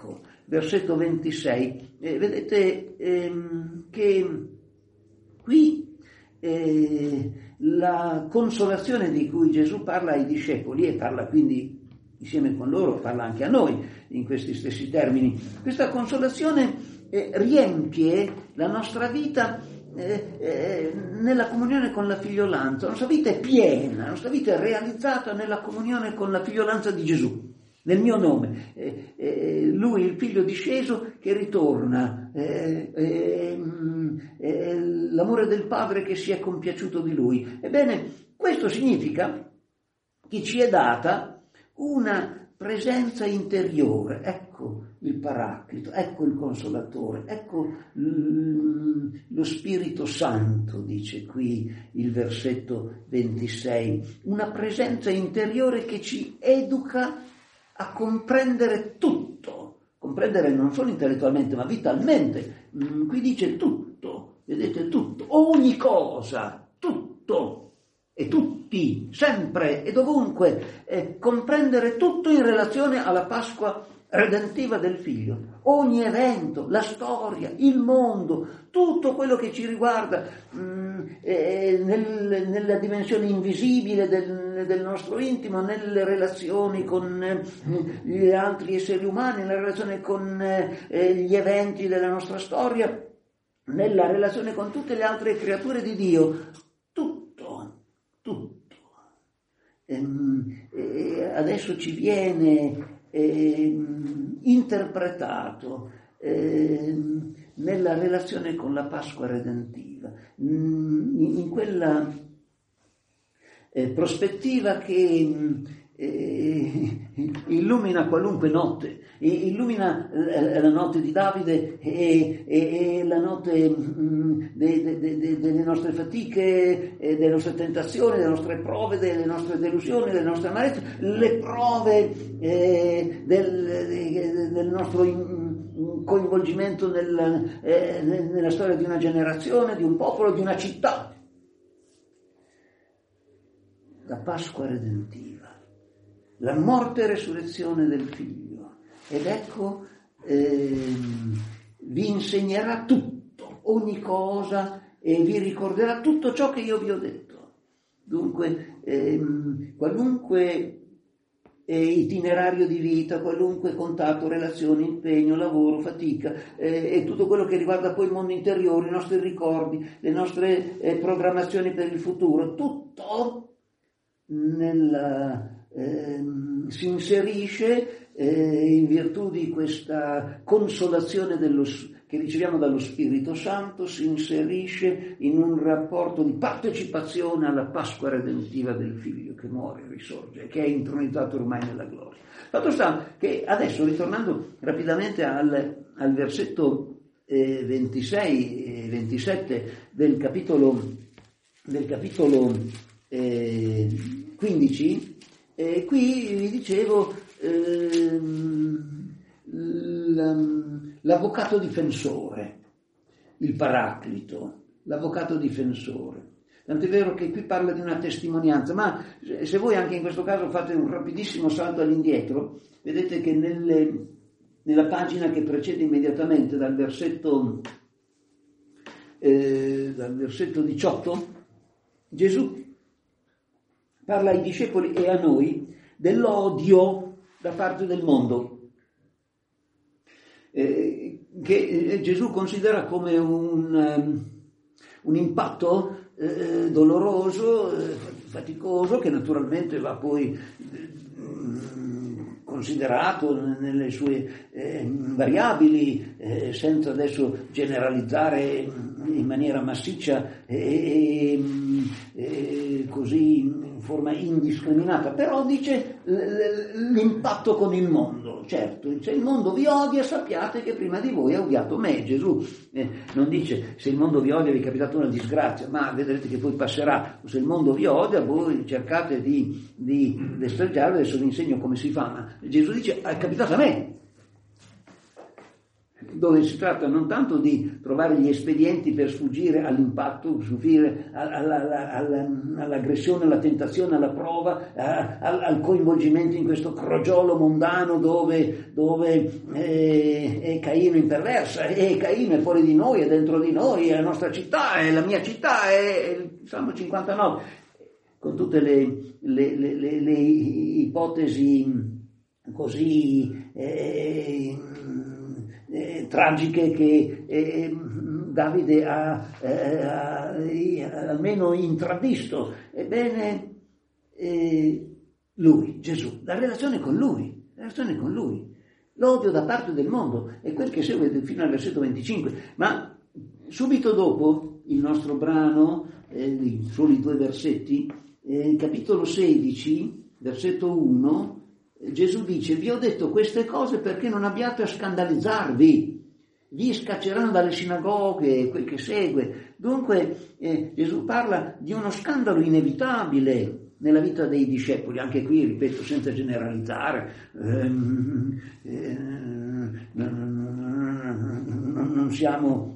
versetto ventisei, eh, vedete ehm, che qui eh, la consolazione di cui Gesù parla ai discepoli, e parla quindi insieme con loro, parla anche a noi in questi stessi termini, questa consolazione eh, riempie la nostra vita eh, eh, nella comunione con la figliolanza. La nostra vita è piena, la nostra vita è realizzata nella comunione con la figliolanza di Gesù. Nel mio nome, eh, eh, lui il figlio disceso che ritorna, eh, eh, eh, l'amore del padre che si è compiaciuto di lui. Ebbene, questo significa che ci è data una presenza interiore. Ecco il Paraclito, ecco il Consolatore, ecco l- lo Spirito Santo, dice qui il versetto ventisei, una presenza interiore che ci educa a comprendere tutto, comprendere non solo intellettualmente ma vitalmente. Mm, qui dice tutto, vedete, tutto, ogni cosa, tutto e tutti, sempre e dovunque, eh, comprendere tutto in relazione alla Pasqua redentiva del Figlio, ogni evento, la storia, il mondo, tutto quello che ci riguarda mh, eh, nel, nella dimensione invisibile del, del nostro intimo, nelle relazioni con eh, gli altri esseri umani, nella relazione con eh, gli eventi della nostra storia, nella relazione con tutte le altre creature di Dio, tutto, tutto. Ehm, e adesso ci viene Eh, interpretato eh, nella relazione con la Pasqua redentiva, in, in quella eh, prospettiva che eh, illumina qualunque notte, illumina la notte di Davide e, e, e la notte mh, de, de, de, delle nostre fatiche, delle nostre tentazioni, delle nostre prove, delle nostre delusioni, delle nostre amarezze, le prove eh, del, del nostro in, coinvolgimento nel, eh, nella storia di una generazione, di un popolo, di una città. La Pasqua redentiva, la morte e resurrezione del Figlio. Ed ecco, ehm, vi insegnerà tutto, ogni cosa, e vi ricorderà tutto ciò che io vi ho detto. Dunque, ehm, qualunque eh, itinerario di vita, qualunque contatto, relazione, impegno, lavoro, fatica, eh, e tutto quello che riguarda poi il mondo interiore, i nostri ricordi, le nostre eh, programmazioni per il futuro, tutto nella... Eh, si inserisce eh, in virtù di questa consolazione dello, che riceviamo dallo Spirito Santo, si inserisce in un rapporto di partecipazione alla Pasqua redentiva del Figlio che muore e risorge, che è intronizzato ormai nella gloria. Fatto sta che adesso, ritornando rapidamente al, al versetto eh, ventisei e ventisette del capitolo, del capitolo eh, quindici, E qui vi dicevo ehm, l'avvocato difensore, il Paraclito, l'avvocato difensore. Tant'è vero che qui parla di una testimonianza, ma se voi anche in questo caso fate un rapidissimo salto all'indietro, vedete che nelle, nella pagina che precede immediatamente dal versetto, eh, dal versetto diciotto, Gesù parla ai discepoli e a noi dell'odio da parte del mondo, eh, che Gesù considera come un, um, un impatto eh, doloroso, eh, faticoso, che naturalmente va poi eh, considerato nelle sue eh, variabili, eh, senza adesso generalizzare in maniera massiccia e, e, e così in forma indiscriminata, però dice l'impatto con il mondo. Certo, se il mondo vi odia, sappiate che prima di voi ha odiato me. Gesù eh, non dice se il mondo vi odia vi è capitata una disgrazia, ma vedrete che poi passerà. Se il mondo vi odia, voi cercate di, di destreggiarlo. Adesso vi insegno come si fa, ma Gesù dice è capitato a me. dove si tratta non tanto di trovare gli espedienti per sfuggire all'impatto, sfuggire alla, alla, all'aggressione, alla tentazione, alla prova, al, al coinvolgimento in questo crogiolo mondano dove, dove eh, è Caino imperversa, e Caino è fuori di noi, è dentro di noi, è la nostra città, è la mia città, è il Salmo cinquantanove, con tutte le, le, le, le, le ipotesi così eh, eh, tragiche che eh, Davide ha, eh, ha eh, almeno intravisto. Ebbene, eh, lui, Gesù, la relazione con lui, la relazione con lui, l'odio da parte del mondo, è quel che segue fino al versetto venticinque, ma subito dopo il nostro brano, eh, solo i due versetti, eh, capitolo sedici, versetto uno, Gesù dice: vi ho detto queste cose perché non abbiate a scandalizzarvi, vi scacceranno dalle sinagoghe, quel che segue. Dunque eh, Gesù parla di uno scandalo inevitabile nella vita dei discepoli, anche qui, ripeto, senza generalizzare, ehm, eh, non, non, non siamo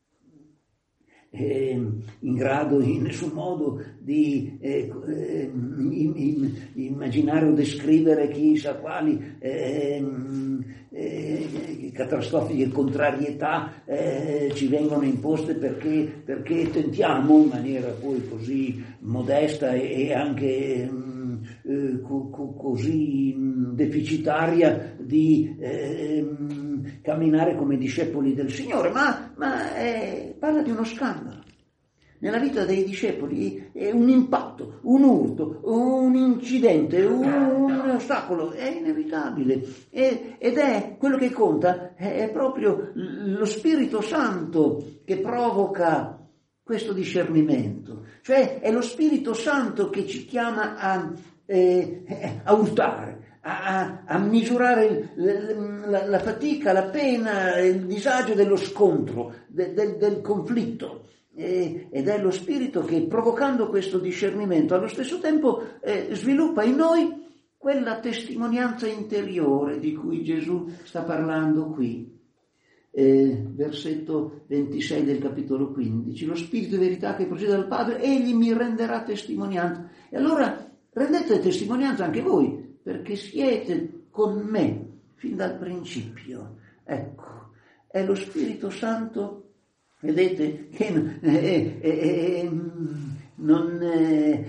Eh, in grado in nessun modo di eh, eh, in, in, immaginare o descrivere chissà quali eh, eh, catastrofiche contrarietà eh, ci vengono imposte perché, perché tentiamo in maniera poi così modesta e, e anche eh, co, co, così deficitaria di eh, camminare come discepoli del Signore, ma, ma è, parla di uno scandalo. Nella vita dei discepoli è un impatto, un urto, un incidente, un, un ostacolo, è inevitabile. È, ed è quello che conta, è, è proprio lo Spirito Santo che provoca questo discernimento. Cioè è lo Spirito Santo che ci chiama a, eh, a urtare, A, a misurare la, la fatica, la pena, il disagio dello scontro, de, de, del conflitto. E, ed è lo Spirito che, provocando questo discernimento, allo stesso tempo eh, sviluppa in noi quella testimonianza interiore di cui Gesù sta parlando qui. Eh, versetto ventisei del capitolo quindici: lo Spirito di verità che procede dal Padre, egli mi renderà testimonianza. E allora rendete testimonianza anche voi, perché siete con me fin dal principio. Ecco, è lo Spirito Santo, vedete, che eh, eh, non, eh,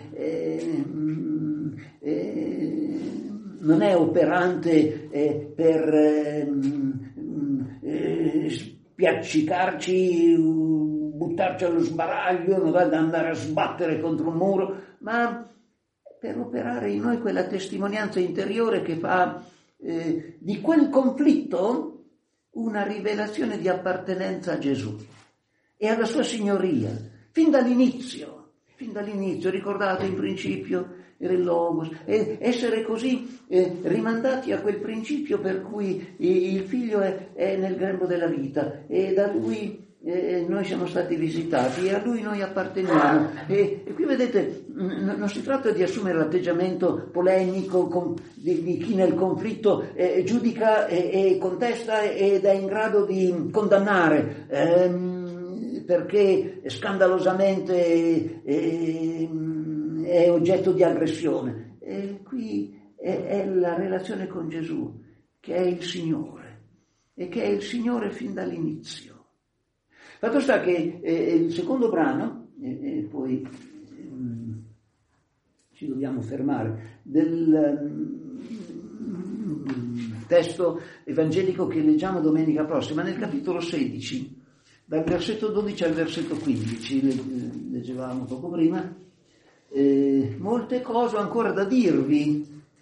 eh, non è operante eh, per eh, eh, spiaccicarci, buttarci allo sbaraglio, non ad andare a sbattere contro un muro, ma per operare in noi quella testimonianza interiore che fa eh, di quel conflitto una rivelazione di appartenenza a Gesù e alla sua signoria, fin dall'inizio, fin dall'inizio, ricordate, in principio era il Logos, e essere così eh, rimandati a quel principio per cui il figlio è, è nel grembo della vita e da lui Eh, noi siamo stati visitati e a lui noi apparteniamo. E, e qui vedete, n- non si tratta di assumere l'atteggiamento polemico con, di, di chi nel conflitto eh, giudica e, e contesta ed è in grado di condannare ehm, perché scandalosamente eh, è oggetto di aggressione. E qui è, è la relazione con Gesù che è il Signore e che è il Signore fin dall'inizio. Fatto sta che eh, il secondo brano, e eh, eh, poi eh, ci dobbiamo fermare, del eh, testo evangelico che leggiamo domenica prossima, nel capitolo sedici, dal versetto dodici al versetto quindici, le, leggevamo poco prima, eh, molte cose ho ancora da dirvi,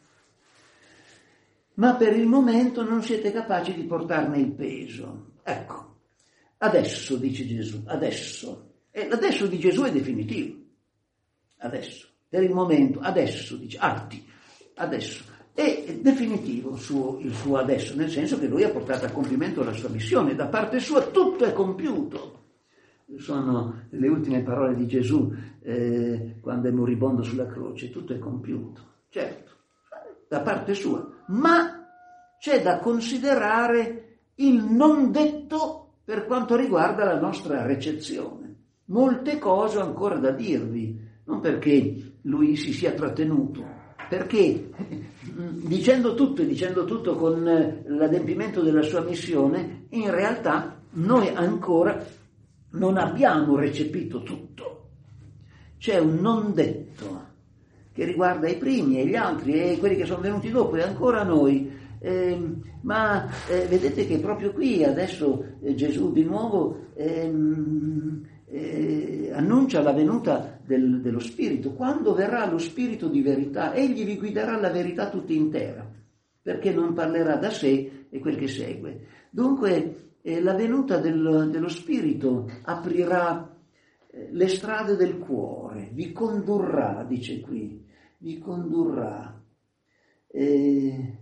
ma per il momento non siete capaci di portarne il peso. Ecco. Adesso, dice Gesù, adesso. E l'adesso di Gesù è definitivo. Adesso. Per il momento, adesso, dice, atti, adesso. È definitivo il suo, il suo adesso, nel senso che lui ha portato a compimento la sua missione. Da parte sua tutto è compiuto. Sono le ultime parole di Gesù eh, quando è moribondo sulla croce. Tutto è compiuto. Certo, da parte sua. Ma c'è da considerare il non detto per quanto riguarda la nostra recezione. Molte cose ho ancora da dirvi, non perché lui si sia trattenuto, perché dicendo tutto e dicendo tutto con l'adempimento della sua missione, in realtà noi ancora non abbiamo recepito tutto. C'è un non detto che riguarda i primi e gli altri e quelli che sono venuti dopo e ancora noi. Eh, ma eh, vedete che proprio qui adesso eh, Gesù di nuovo ehm, eh, annuncia la venuta del, dello Spirito. Quando verrà lo Spirito di verità, egli vi guiderà la verità tutta intera, perché non parlerà da sé e quel che segue. Dunque eh, la venuta del, dello Spirito aprirà eh, le strade del cuore, vi condurrà, dice qui, vi condurrà, eh,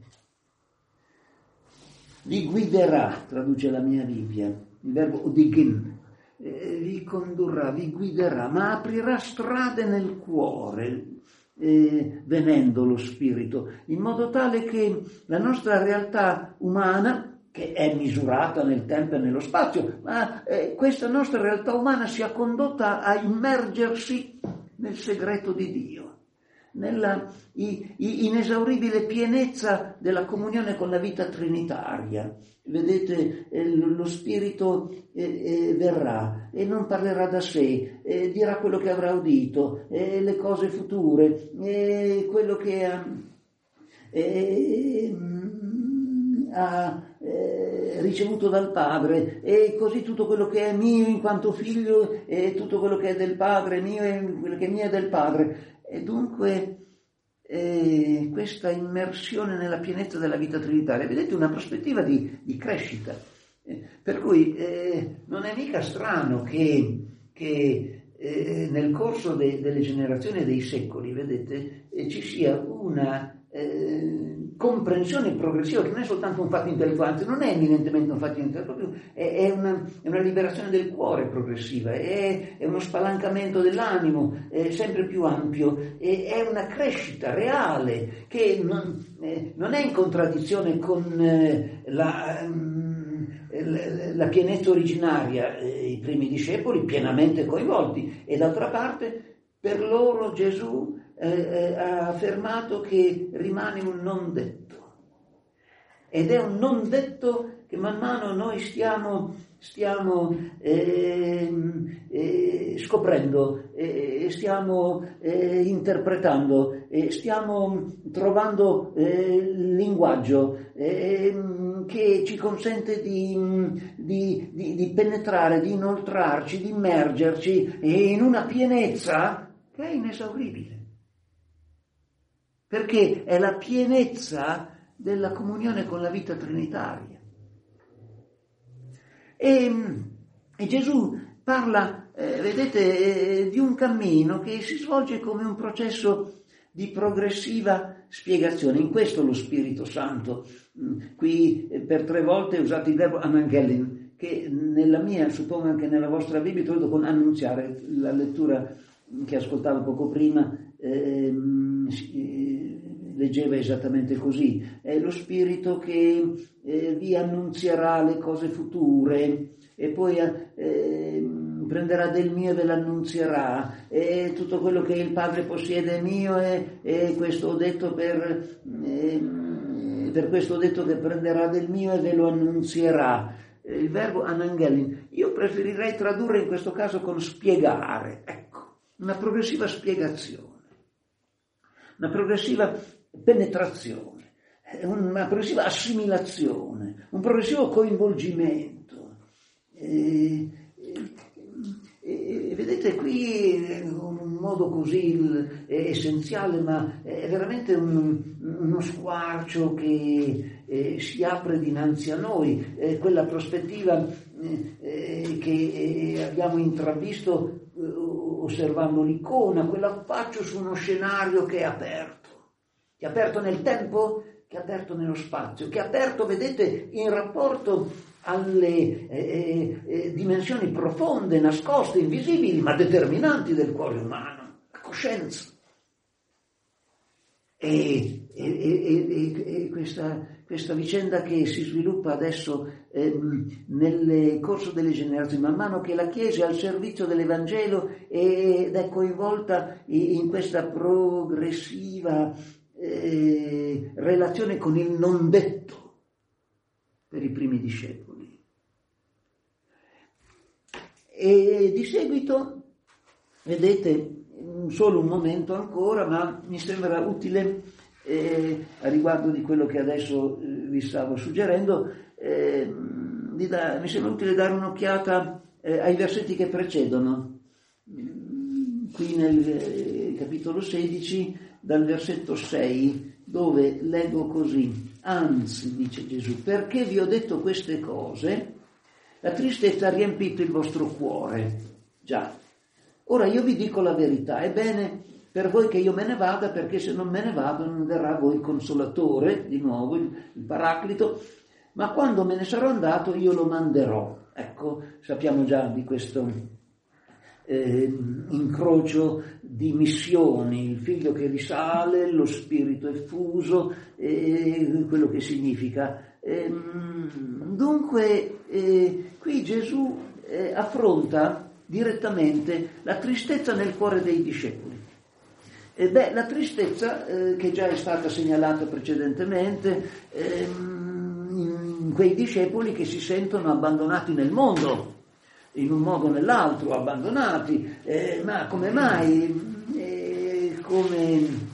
vi guiderà, traduce la mia Bibbia, il verbo udigin, eh, vi condurrà, vi guiderà, ma aprirà strade nel cuore, eh, venendo lo Spirito, in modo tale che la nostra realtà umana, che è misurata nel tempo e nello spazio, ma eh, questa nostra realtà umana sia condotta a immergersi nel segreto di Dio, nella i, i, inesauribile pienezza della comunione con la vita trinitaria. Vedete, eh, lo Spirito eh, eh, verrà e non parlerà da sé, eh, dirà quello che avrà udito, eh, le cose future, eh, quello che ha, eh, ha eh, ricevuto dal Padre, e così tutto quello che è mio in quanto figlio e tutto quello che è del Padre mio e quello che è mio è del Padre. E dunque eh, questa immersione nella pienezza della vita trinitaria, vedete, una prospettiva di, di crescita, eh, per cui eh, non è mica strano che, che eh, nel corso de, delle generazioni e dei secoli, vedete, eh, ci sia una eh, comprensione progressiva, che non è soltanto un fatto intellettuale, non è eminentemente un fatto intellettuale, è, è, una, è una liberazione del cuore progressiva, è, è uno spalancamento dell'animo è sempre più ampio, è, è una crescita reale che non, eh, non è in contraddizione con eh, la, um, la, la pienezza originaria, eh, i primi discepoli pienamente coinvolti, e d'altra parte per loro Gesù Eh, ha affermato che rimane un non detto, ed è un non detto che man mano noi stiamo, stiamo eh, eh, scoprendo, eh, stiamo eh, interpretando, eh, stiamo trovando eh, il linguaggio eh, che ci consente di, di, di, di penetrare, di inoltrarci, di immergerci in una pienezza che è inesauribile, perché è la pienezza della comunione con la vita trinitaria. E, e Gesù parla, eh, vedete, eh, di un cammino che si svolge come un processo di progressiva spiegazione. In questo lo Spirito Santo, mh, qui eh, per tre volte è usato il verbo anangelin, che nella mia, suppongo anche nella vostra Bibbia, tradotto con annunziare, la lettura che ascoltavo poco prima, eh, leggeva esattamente così: è lo Spirito che eh, vi annunzierà le cose future e poi eh, prenderà del mio e ve l'annunzierà, e tutto quello che il Padre possiede è mio, e, e questo ho detto per, eh, per questo ho detto che prenderà del mio e ve lo annunzierà. Il verbo anangelin io preferirei tradurre in questo caso con spiegare, ecco, una progressiva spiegazione, una progressiva penetrazione, una progressiva assimilazione, un progressivo coinvolgimento. E, e, e vedete qui un modo così essenziale, ma è veramente un, uno squarcio che eh, si apre dinanzi a noi, eh, quella prospettiva eh, che eh, abbiamo intravisto eh, osservando l'icona, quell'affaccio su uno scenario che è aperto. Che è aperto nel tempo, che è aperto nello spazio, che è aperto, vedete, in rapporto alle eh, eh, dimensioni profonde, nascoste, invisibili, ma determinanti del cuore umano, la coscienza. E, e, e, e questa, questa vicenda che si sviluppa adesso ehm, nel corso delle generazioni, man mano che la Chiesa è al servizio dell'Evangelo ed è coinvolta in questa progressiva eh, relazione con il non detto per i primi discepoli. E di seguito, vedete, solo un momento ancora, ma mi sembra utile eh, a riguardo di quello che adesso eh, vi stavo suggerendo, eh, di da, mi sembra utile dare un'occhiata eh, ai versetti che precedono. Qui nel eh, capitolo sedici, dal versetto sei, dove leggo così: anzi, dice Gesù, perché vi ho detto queste cose, la tristezza ha riempito il vostro cuore. Già. Ora io vi dico la verità, è bene per voi che io me ne vada, perché se non me ne vado non verrà a voi il Consolatore, di nuovo il, il Paraclito, ma quando me ne sarò andato io lo manderò. Ecco, sappiamo già di questo eh, incrocio di missioni, il figlio che risale, lo spirito effuso, eh, quello che significa. Eh, dunque, eh, qui Gesù eh, affronta direttamente la tristezza nel cuore dei discepoli. E beh, la tristezza eh, che già è stata segnalata precedentemente ehm, in quei discepoli che si sentono abbandonati nel mondo, in un modo o nell'altro abbandonati, eh, ma come mai? Eh, come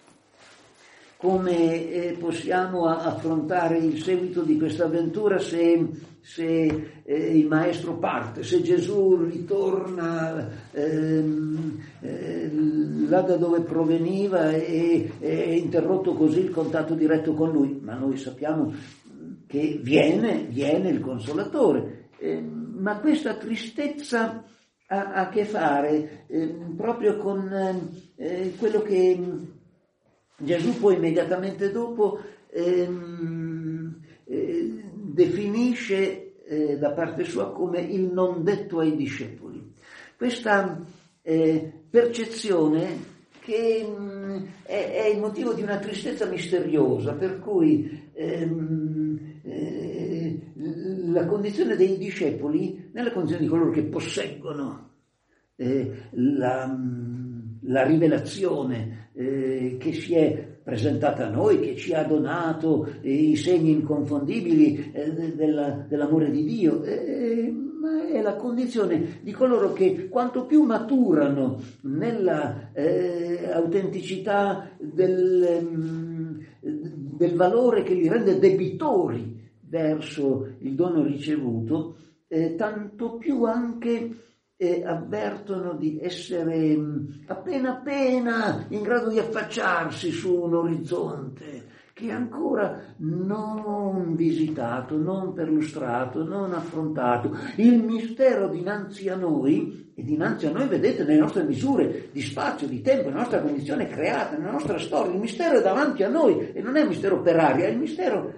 come eh, possiamo affrontare il seguito di questa avventura se, se eh, il maestro parte, se Gesù ritorna ehm, eh, là da dove proveniva e è interrotto così il contatto diretto con lui? Ma noi sappiamo che viene, viene il Consolatore, eh, ma questa tristezza ha a che fare eh, proprio con eh, quello che Gesù poi immediatamente dopo ehm, eh, definisce eh, da parte sua come il non detto ai discepoli. Questa eh, percezione che mh, è, è il motivo di una tristezza misteriosa, per cui ehm, eh, la condizione dei discepoli, nella condizione di coloro che posseggono eh, la, la rivelazione Eh, che si è presentata a noi, che ci ha donato eh, i segni inconfondibili eh, della, dell'amore di Dio, eh, ma è la condizione di coloro che quanto più maturano nella eh, autenticità del, um, del valore che li rende debitori verso il dono ricevuto, eh, tanto più anche E avvertono di essere appena appena in grado di affacciarsi su un orizzonte che ancora non visitato, non perlustrato, non affrontato. Il mistero dinanzi a noi, e dinanzi a noi vedete nelle nostre misure di spazio, di tempo, nella nostra condizione creata, nella nostra storia, il mistero è davanti a noi e non è un mistero per aria, è il mistero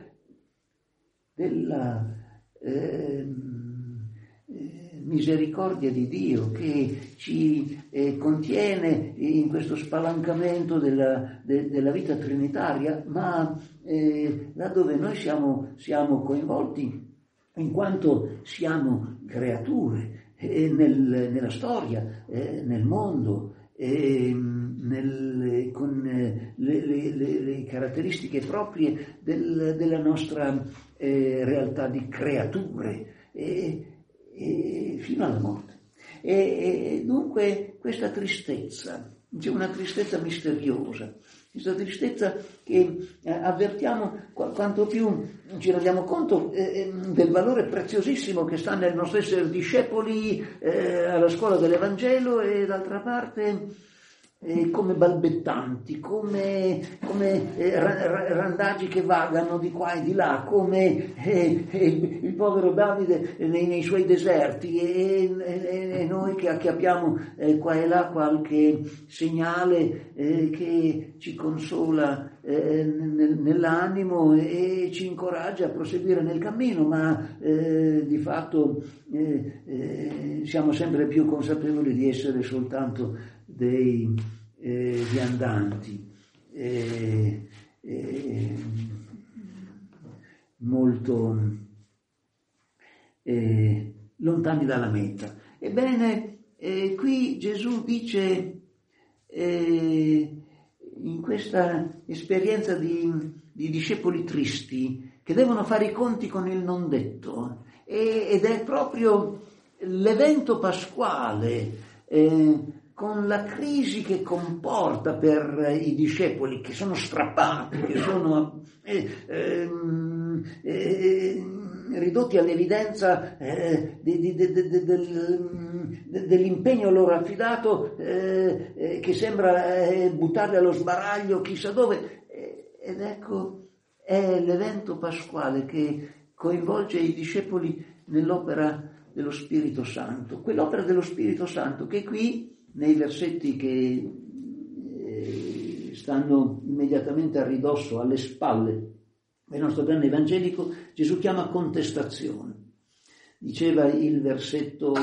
della eh, misericordia di Dio che ci eh, contiene in questo spalancamento della, de, della vita trinitaria, ma eh, là dove noi siamo, siamo coinvolti in quanto siamo creature eh, nel, nella storia, eh, nel mondo, eh, nel, con eh, le, le, le, le caratteristiche proprie del, della nostra eh, realtà di creature. Eh, E fino alla morte. E, e dunque questa tristezza, c'è una tristezza misteriosa, questa tristezza che eh, avvertiamo quanto più ci rendiamo conto eh, del valore preziosissimo che sta nel nostro essere discepoli eh, alla scuola dell'Evangelo e d'altra parte eh, come balbettanti, come, come eh, randagi che vagano di qua e di là, come eh, eh, il povero Davide nei, nei suoi deserti e, e, e noi che, che abbiamo eh, qua e là qualche segnale eh, che ci consola eh, nel, nell'animo e ci incoraggia a proseguire nel cammino, ma eh, di fatto eh, eh, siamo sempre più consapevoli di essere soltanto dei eh, viandanti. eh, eh, molto eh, lontani dalla meta. Ebbene, eh, qui Gesù dice, eh, in questa esperienza di, di discepoli tristi, che devono fare i conti con il non detto, e, ed è proprio l'evento pasquale, eh, con la crisi che comporta per i discepoli, che sono strappati, che sono eh, eh, eh, ridotti all'evidenza eh, di, di, di, di, di, del, dell'impegno loro affidato, eh, eh, che sembra eh, buttarli allo sbaraglio chissà dove. Eh, ed ecco, è l'evento pasquale che coinvolge i discepoli nell'opera dello Spirito Santo. Quell'opera dello Spirito Santo che qui, nei versetti che eh, stanno immediatamente a ridosso, alle spalle del nostro grande evangelico, Gesù chiama contestazione. Diceva il versetto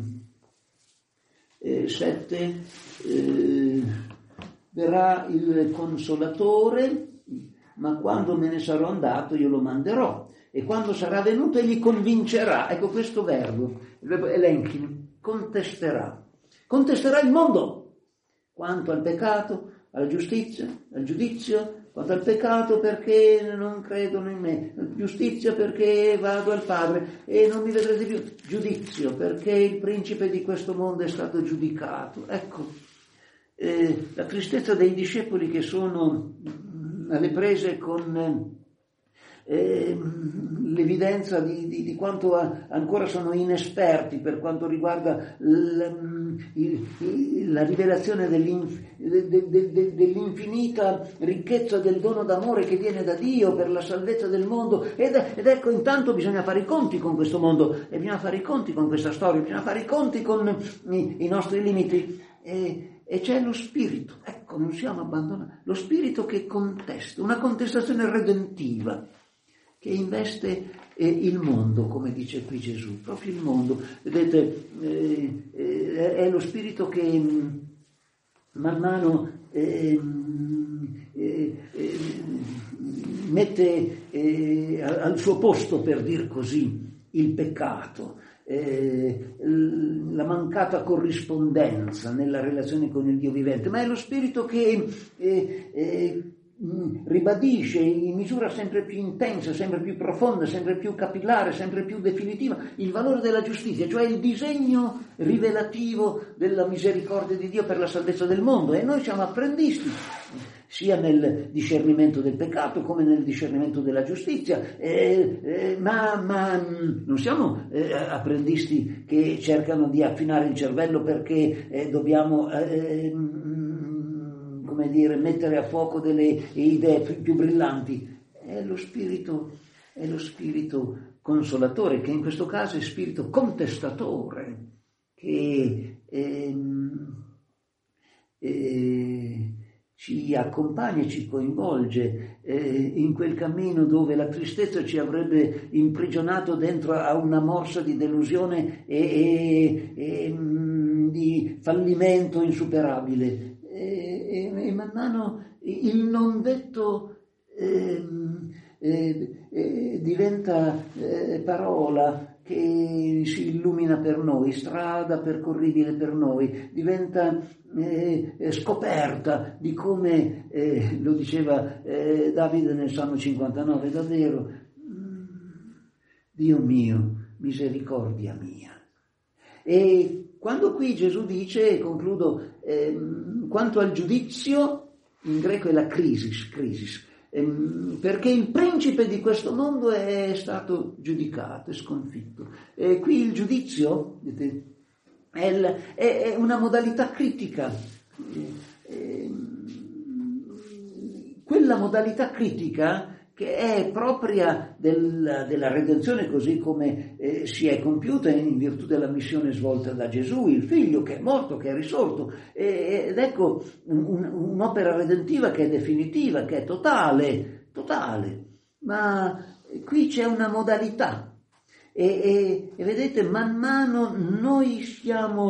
eh, sette, eh, verrà il Consolatore, ma quando me ne sarò andato io lo manderò, e quando sarà venuto egli convincerà. Ecco questo verbo, il verbo elenchim, contesterà. Contesterà il mondo quanto al peccato, alla giustizia, al giudizio, quanto al peccato perché non credono in me, giustizia perché vado al Padre e non mi vedrete più, giudizio perché il principe di questo mondo è stato giudicato. Ecco, eh, la tristezza dei discepoli che sono alle prese con eh, l'evidenza di, di, di quanto a, ancora sono inesperti per quanto riguarda l, il, il, la rivelazione dell'inf, de, de, de, dell'infinita ricchezza del dono d'amore che viene da Dio per la salvezza del mondo. Ed, ed ecco, intanto bisogna fare i conti con questo mondo, e bisogna fare i conti con questa storia, bisogna fare i conti con i, i nostri limiti. E, E c'è lo spirito, ecco, non siamo abbandonati, lo spirito che contesta, una contestazione redentiva che investe eh, il mondo, come dice qui Gesù, proprio il mondo. Vedete, eh, eh, è lo spirito che mh, man mano eh, eh, eh, mette eh, al suo posto, per dir così, il peccato. Eh, la mancata corrispondenza nella relazione con il Dio vivente, ma è lo spirito che eh, eh, ribadisce in misura sempre più intensa, sempre più profonda, sempre più capillare, sempre più definitiva il valore della giustizia, cioè il disegno rivelativo della misericordia di Dio per la salvezza del mondo. E noi siamo apprendisti sia nel discernimento del peccato come nel discernimento della giustizia, eh, eh, ma, ma non siamo eh, apprendisti che cercano di affinare il cervello perché eh, dobbiamo eh, come dire, mettere a fuoco delle idee più brillanti. È lo spirito, è lo spirito consolatore, che in questo caso è spirito contestatore, che eh, eh, ci accompagna e ci coinvolge eh, in quel cammino dove la tristezza ci avrebbe imprigionato dentro a una morsa di delusione e, e, e mh, di fallimento insuperabile. E, e, e man mano il non detto eh, eh, eh, diventa eh, parola che si illumina per noi, strada percorribile per noi, diventa eh, scoperta di come, eh, lo diceva eh, Davide nel Salmo cinquantanove, davvero, Dio mio, misericordia mia. E quando qui Gesù dice, e concludo, eh, quanto al giudizio, in greco è la crisis, crisis, perché il principe di questo mondo è stato giudicato, è sconfitto. E qui il giudizio è, il, è una modalità critica, quella modalità critica che è propria del, della redenzione così come eh, si è compiuta in virtù della missione svolta da Gesù, il figlio che è morto, che è risorto, e, ed ecco un, un'opera redentiva che è definitiva, che è totale, totale, ma qui c'è una modalità e, e, e vedete, man mano noi siamo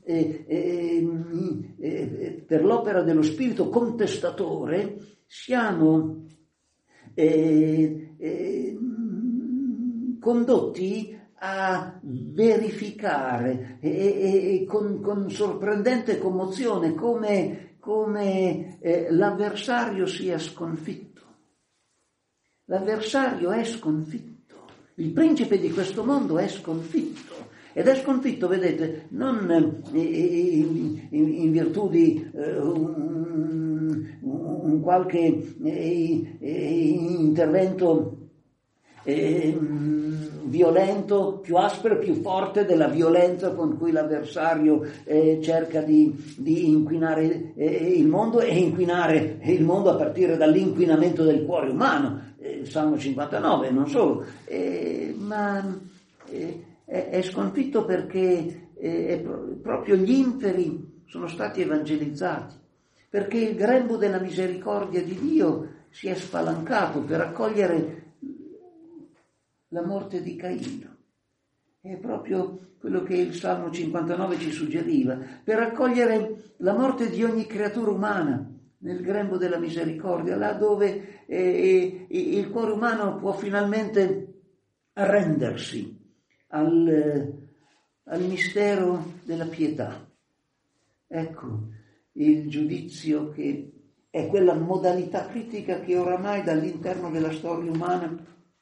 eh, eh, eh, per l'opera dello spirito contestatore siamo eh, eh, condotti a verificare e, e, e con, con sorprendente commozione come, come eh, l'avversario sia sconfitto. L'avversario è sconfitto, il principe di questo mondo è sconfitto. Ed è sconfitto, vedete, non eh, in, in virtù di eh, un, un qualche eh, eh, intervento eh, violento, più aspro, più forte della violenza con cui l'avversario eh, cerca di, di inquinare eh, il mondo e inquinare il mondo a partire dall'inquinamento del cuore umano. Eh, Salmo cinquantanove, non solo, eh, ma... Eh, è sconfitto perché eh, proprio gli inferi sono stati evangelizzati, perché il grembo della misericordia di Dio si è spalancato per accogliere la morte di Caino. È proprio quello che il Salmo cinquantanove ci suggeriva, per accogliere la morte di ogni creatura umana nel grembo della misericordia, là dove eh, il cuore umano può finalmente arrendersi Al, al mistero della pietà. Ecco il giudizio che è quella modalità critica che oramai dall'interno della storia umana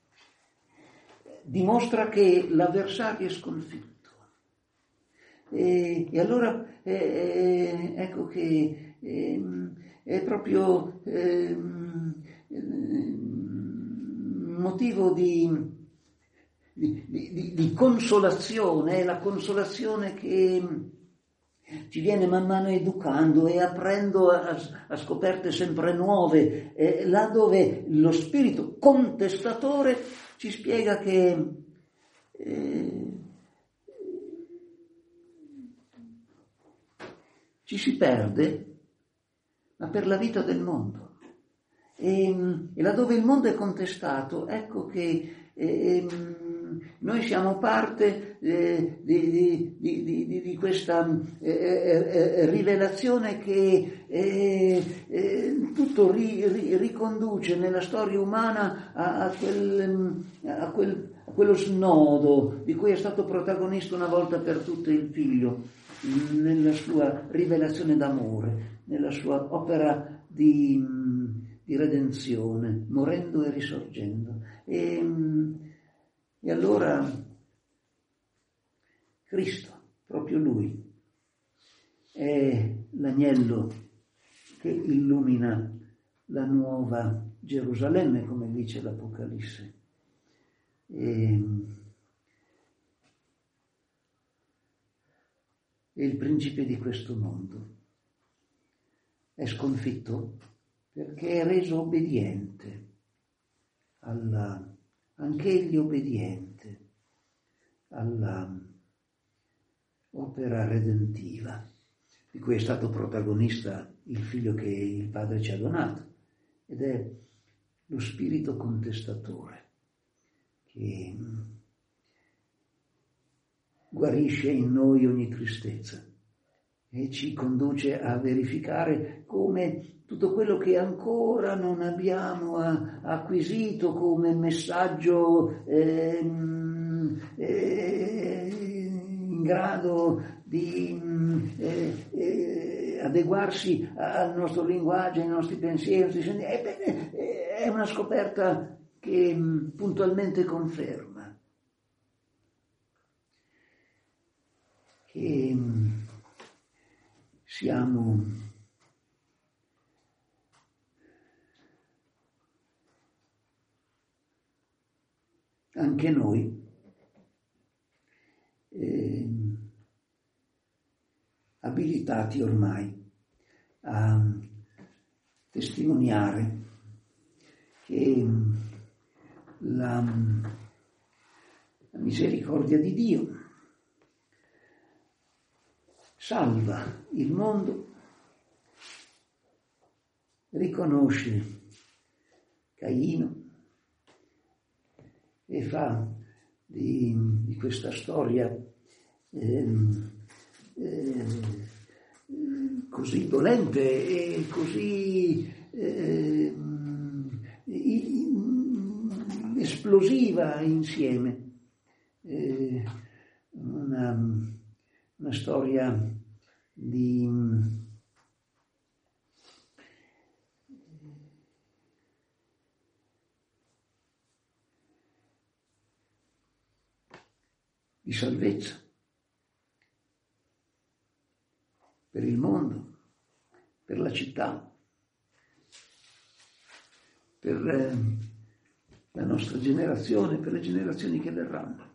dimostra che l'avversario è sconfitto. E, e allora eh, ecco che eh, è proprio eh, motivo di Di, di, di consolazione, è la consolazione che ci viene man mano educando e aprendo a, a scoperte sempre nuove, eh, là dove lo spirito contestatore ci spiega che eh, ci si perde, ma per la vita del mondo. E, e là dove il mondo è contestato, ecco che eh, noi siamo parte eh, di, di, di, di, di questa eh, eh, rivelazione che eh, eh, tutto ri, ri, riconduce nella storia umana a, a, quel, a, quel, a quello snodo di cui è stato protagonista una volta per tutte il Figlio, nella sua rivelazione d'amore, nella sua opera di, di redenzione, morendo e risorgendo. E, E allora Cristo, proprio Lui, è l'agnello che illumina la nuova Gerusalemme, come dice l'Apocalisse. E, e il principe di questo mondo è sconfitto perché è reso obbediente alla anche egli obbediente alla opera redentiva di cui è stato protagonista il figlio che il Padre ci ha donato, ed è lo spirito contestatore che guarisce in noi ogni tristezza e ci conduce a verificare come tutto quello che ancora non abbiamo acquisito come messaggio eh, eh, in grado di eh, eh, adeguarsi al nostro linguaggio, ai nostri pensieri, ebbene, è una scoperta che puntualmente conferma che siamo anche noi eh, abilitati ormai a testimoniare che la, la misericordia di Dio salva il mondo, riconosce Caino e fa di, di questa storia eh, eh, così dolente e così eh, esplosiva insieme. Eh, una, una storia di di salvezza per il mondo, per la città, per eh, la nostra generazione, per le generazioni che verranno.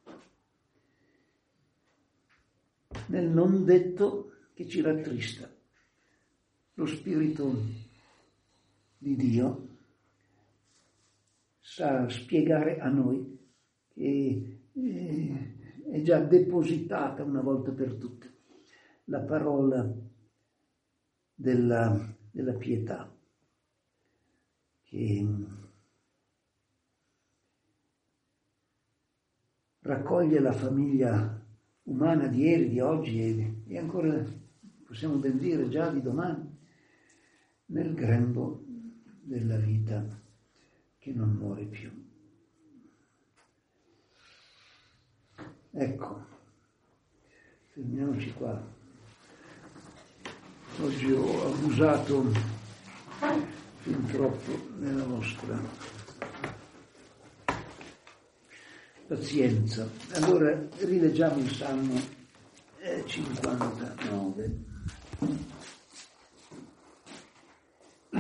Nel non detto che ci rattrista, lo Spirito di Dio sa spiegare a noi che eh, è già depositata una volta per tutte la parola della, della pietà, che raccoglie la famiglia umana di ieri, di oggi e, e ancora, possiamo ben dire, già di domani, nel grembo della vita che non muore più. Ecco, fermiamoci qua. Oggi ho abusato fin troppo della vostra pazienza. Allora rileggiamo il Salmo cinquantanove.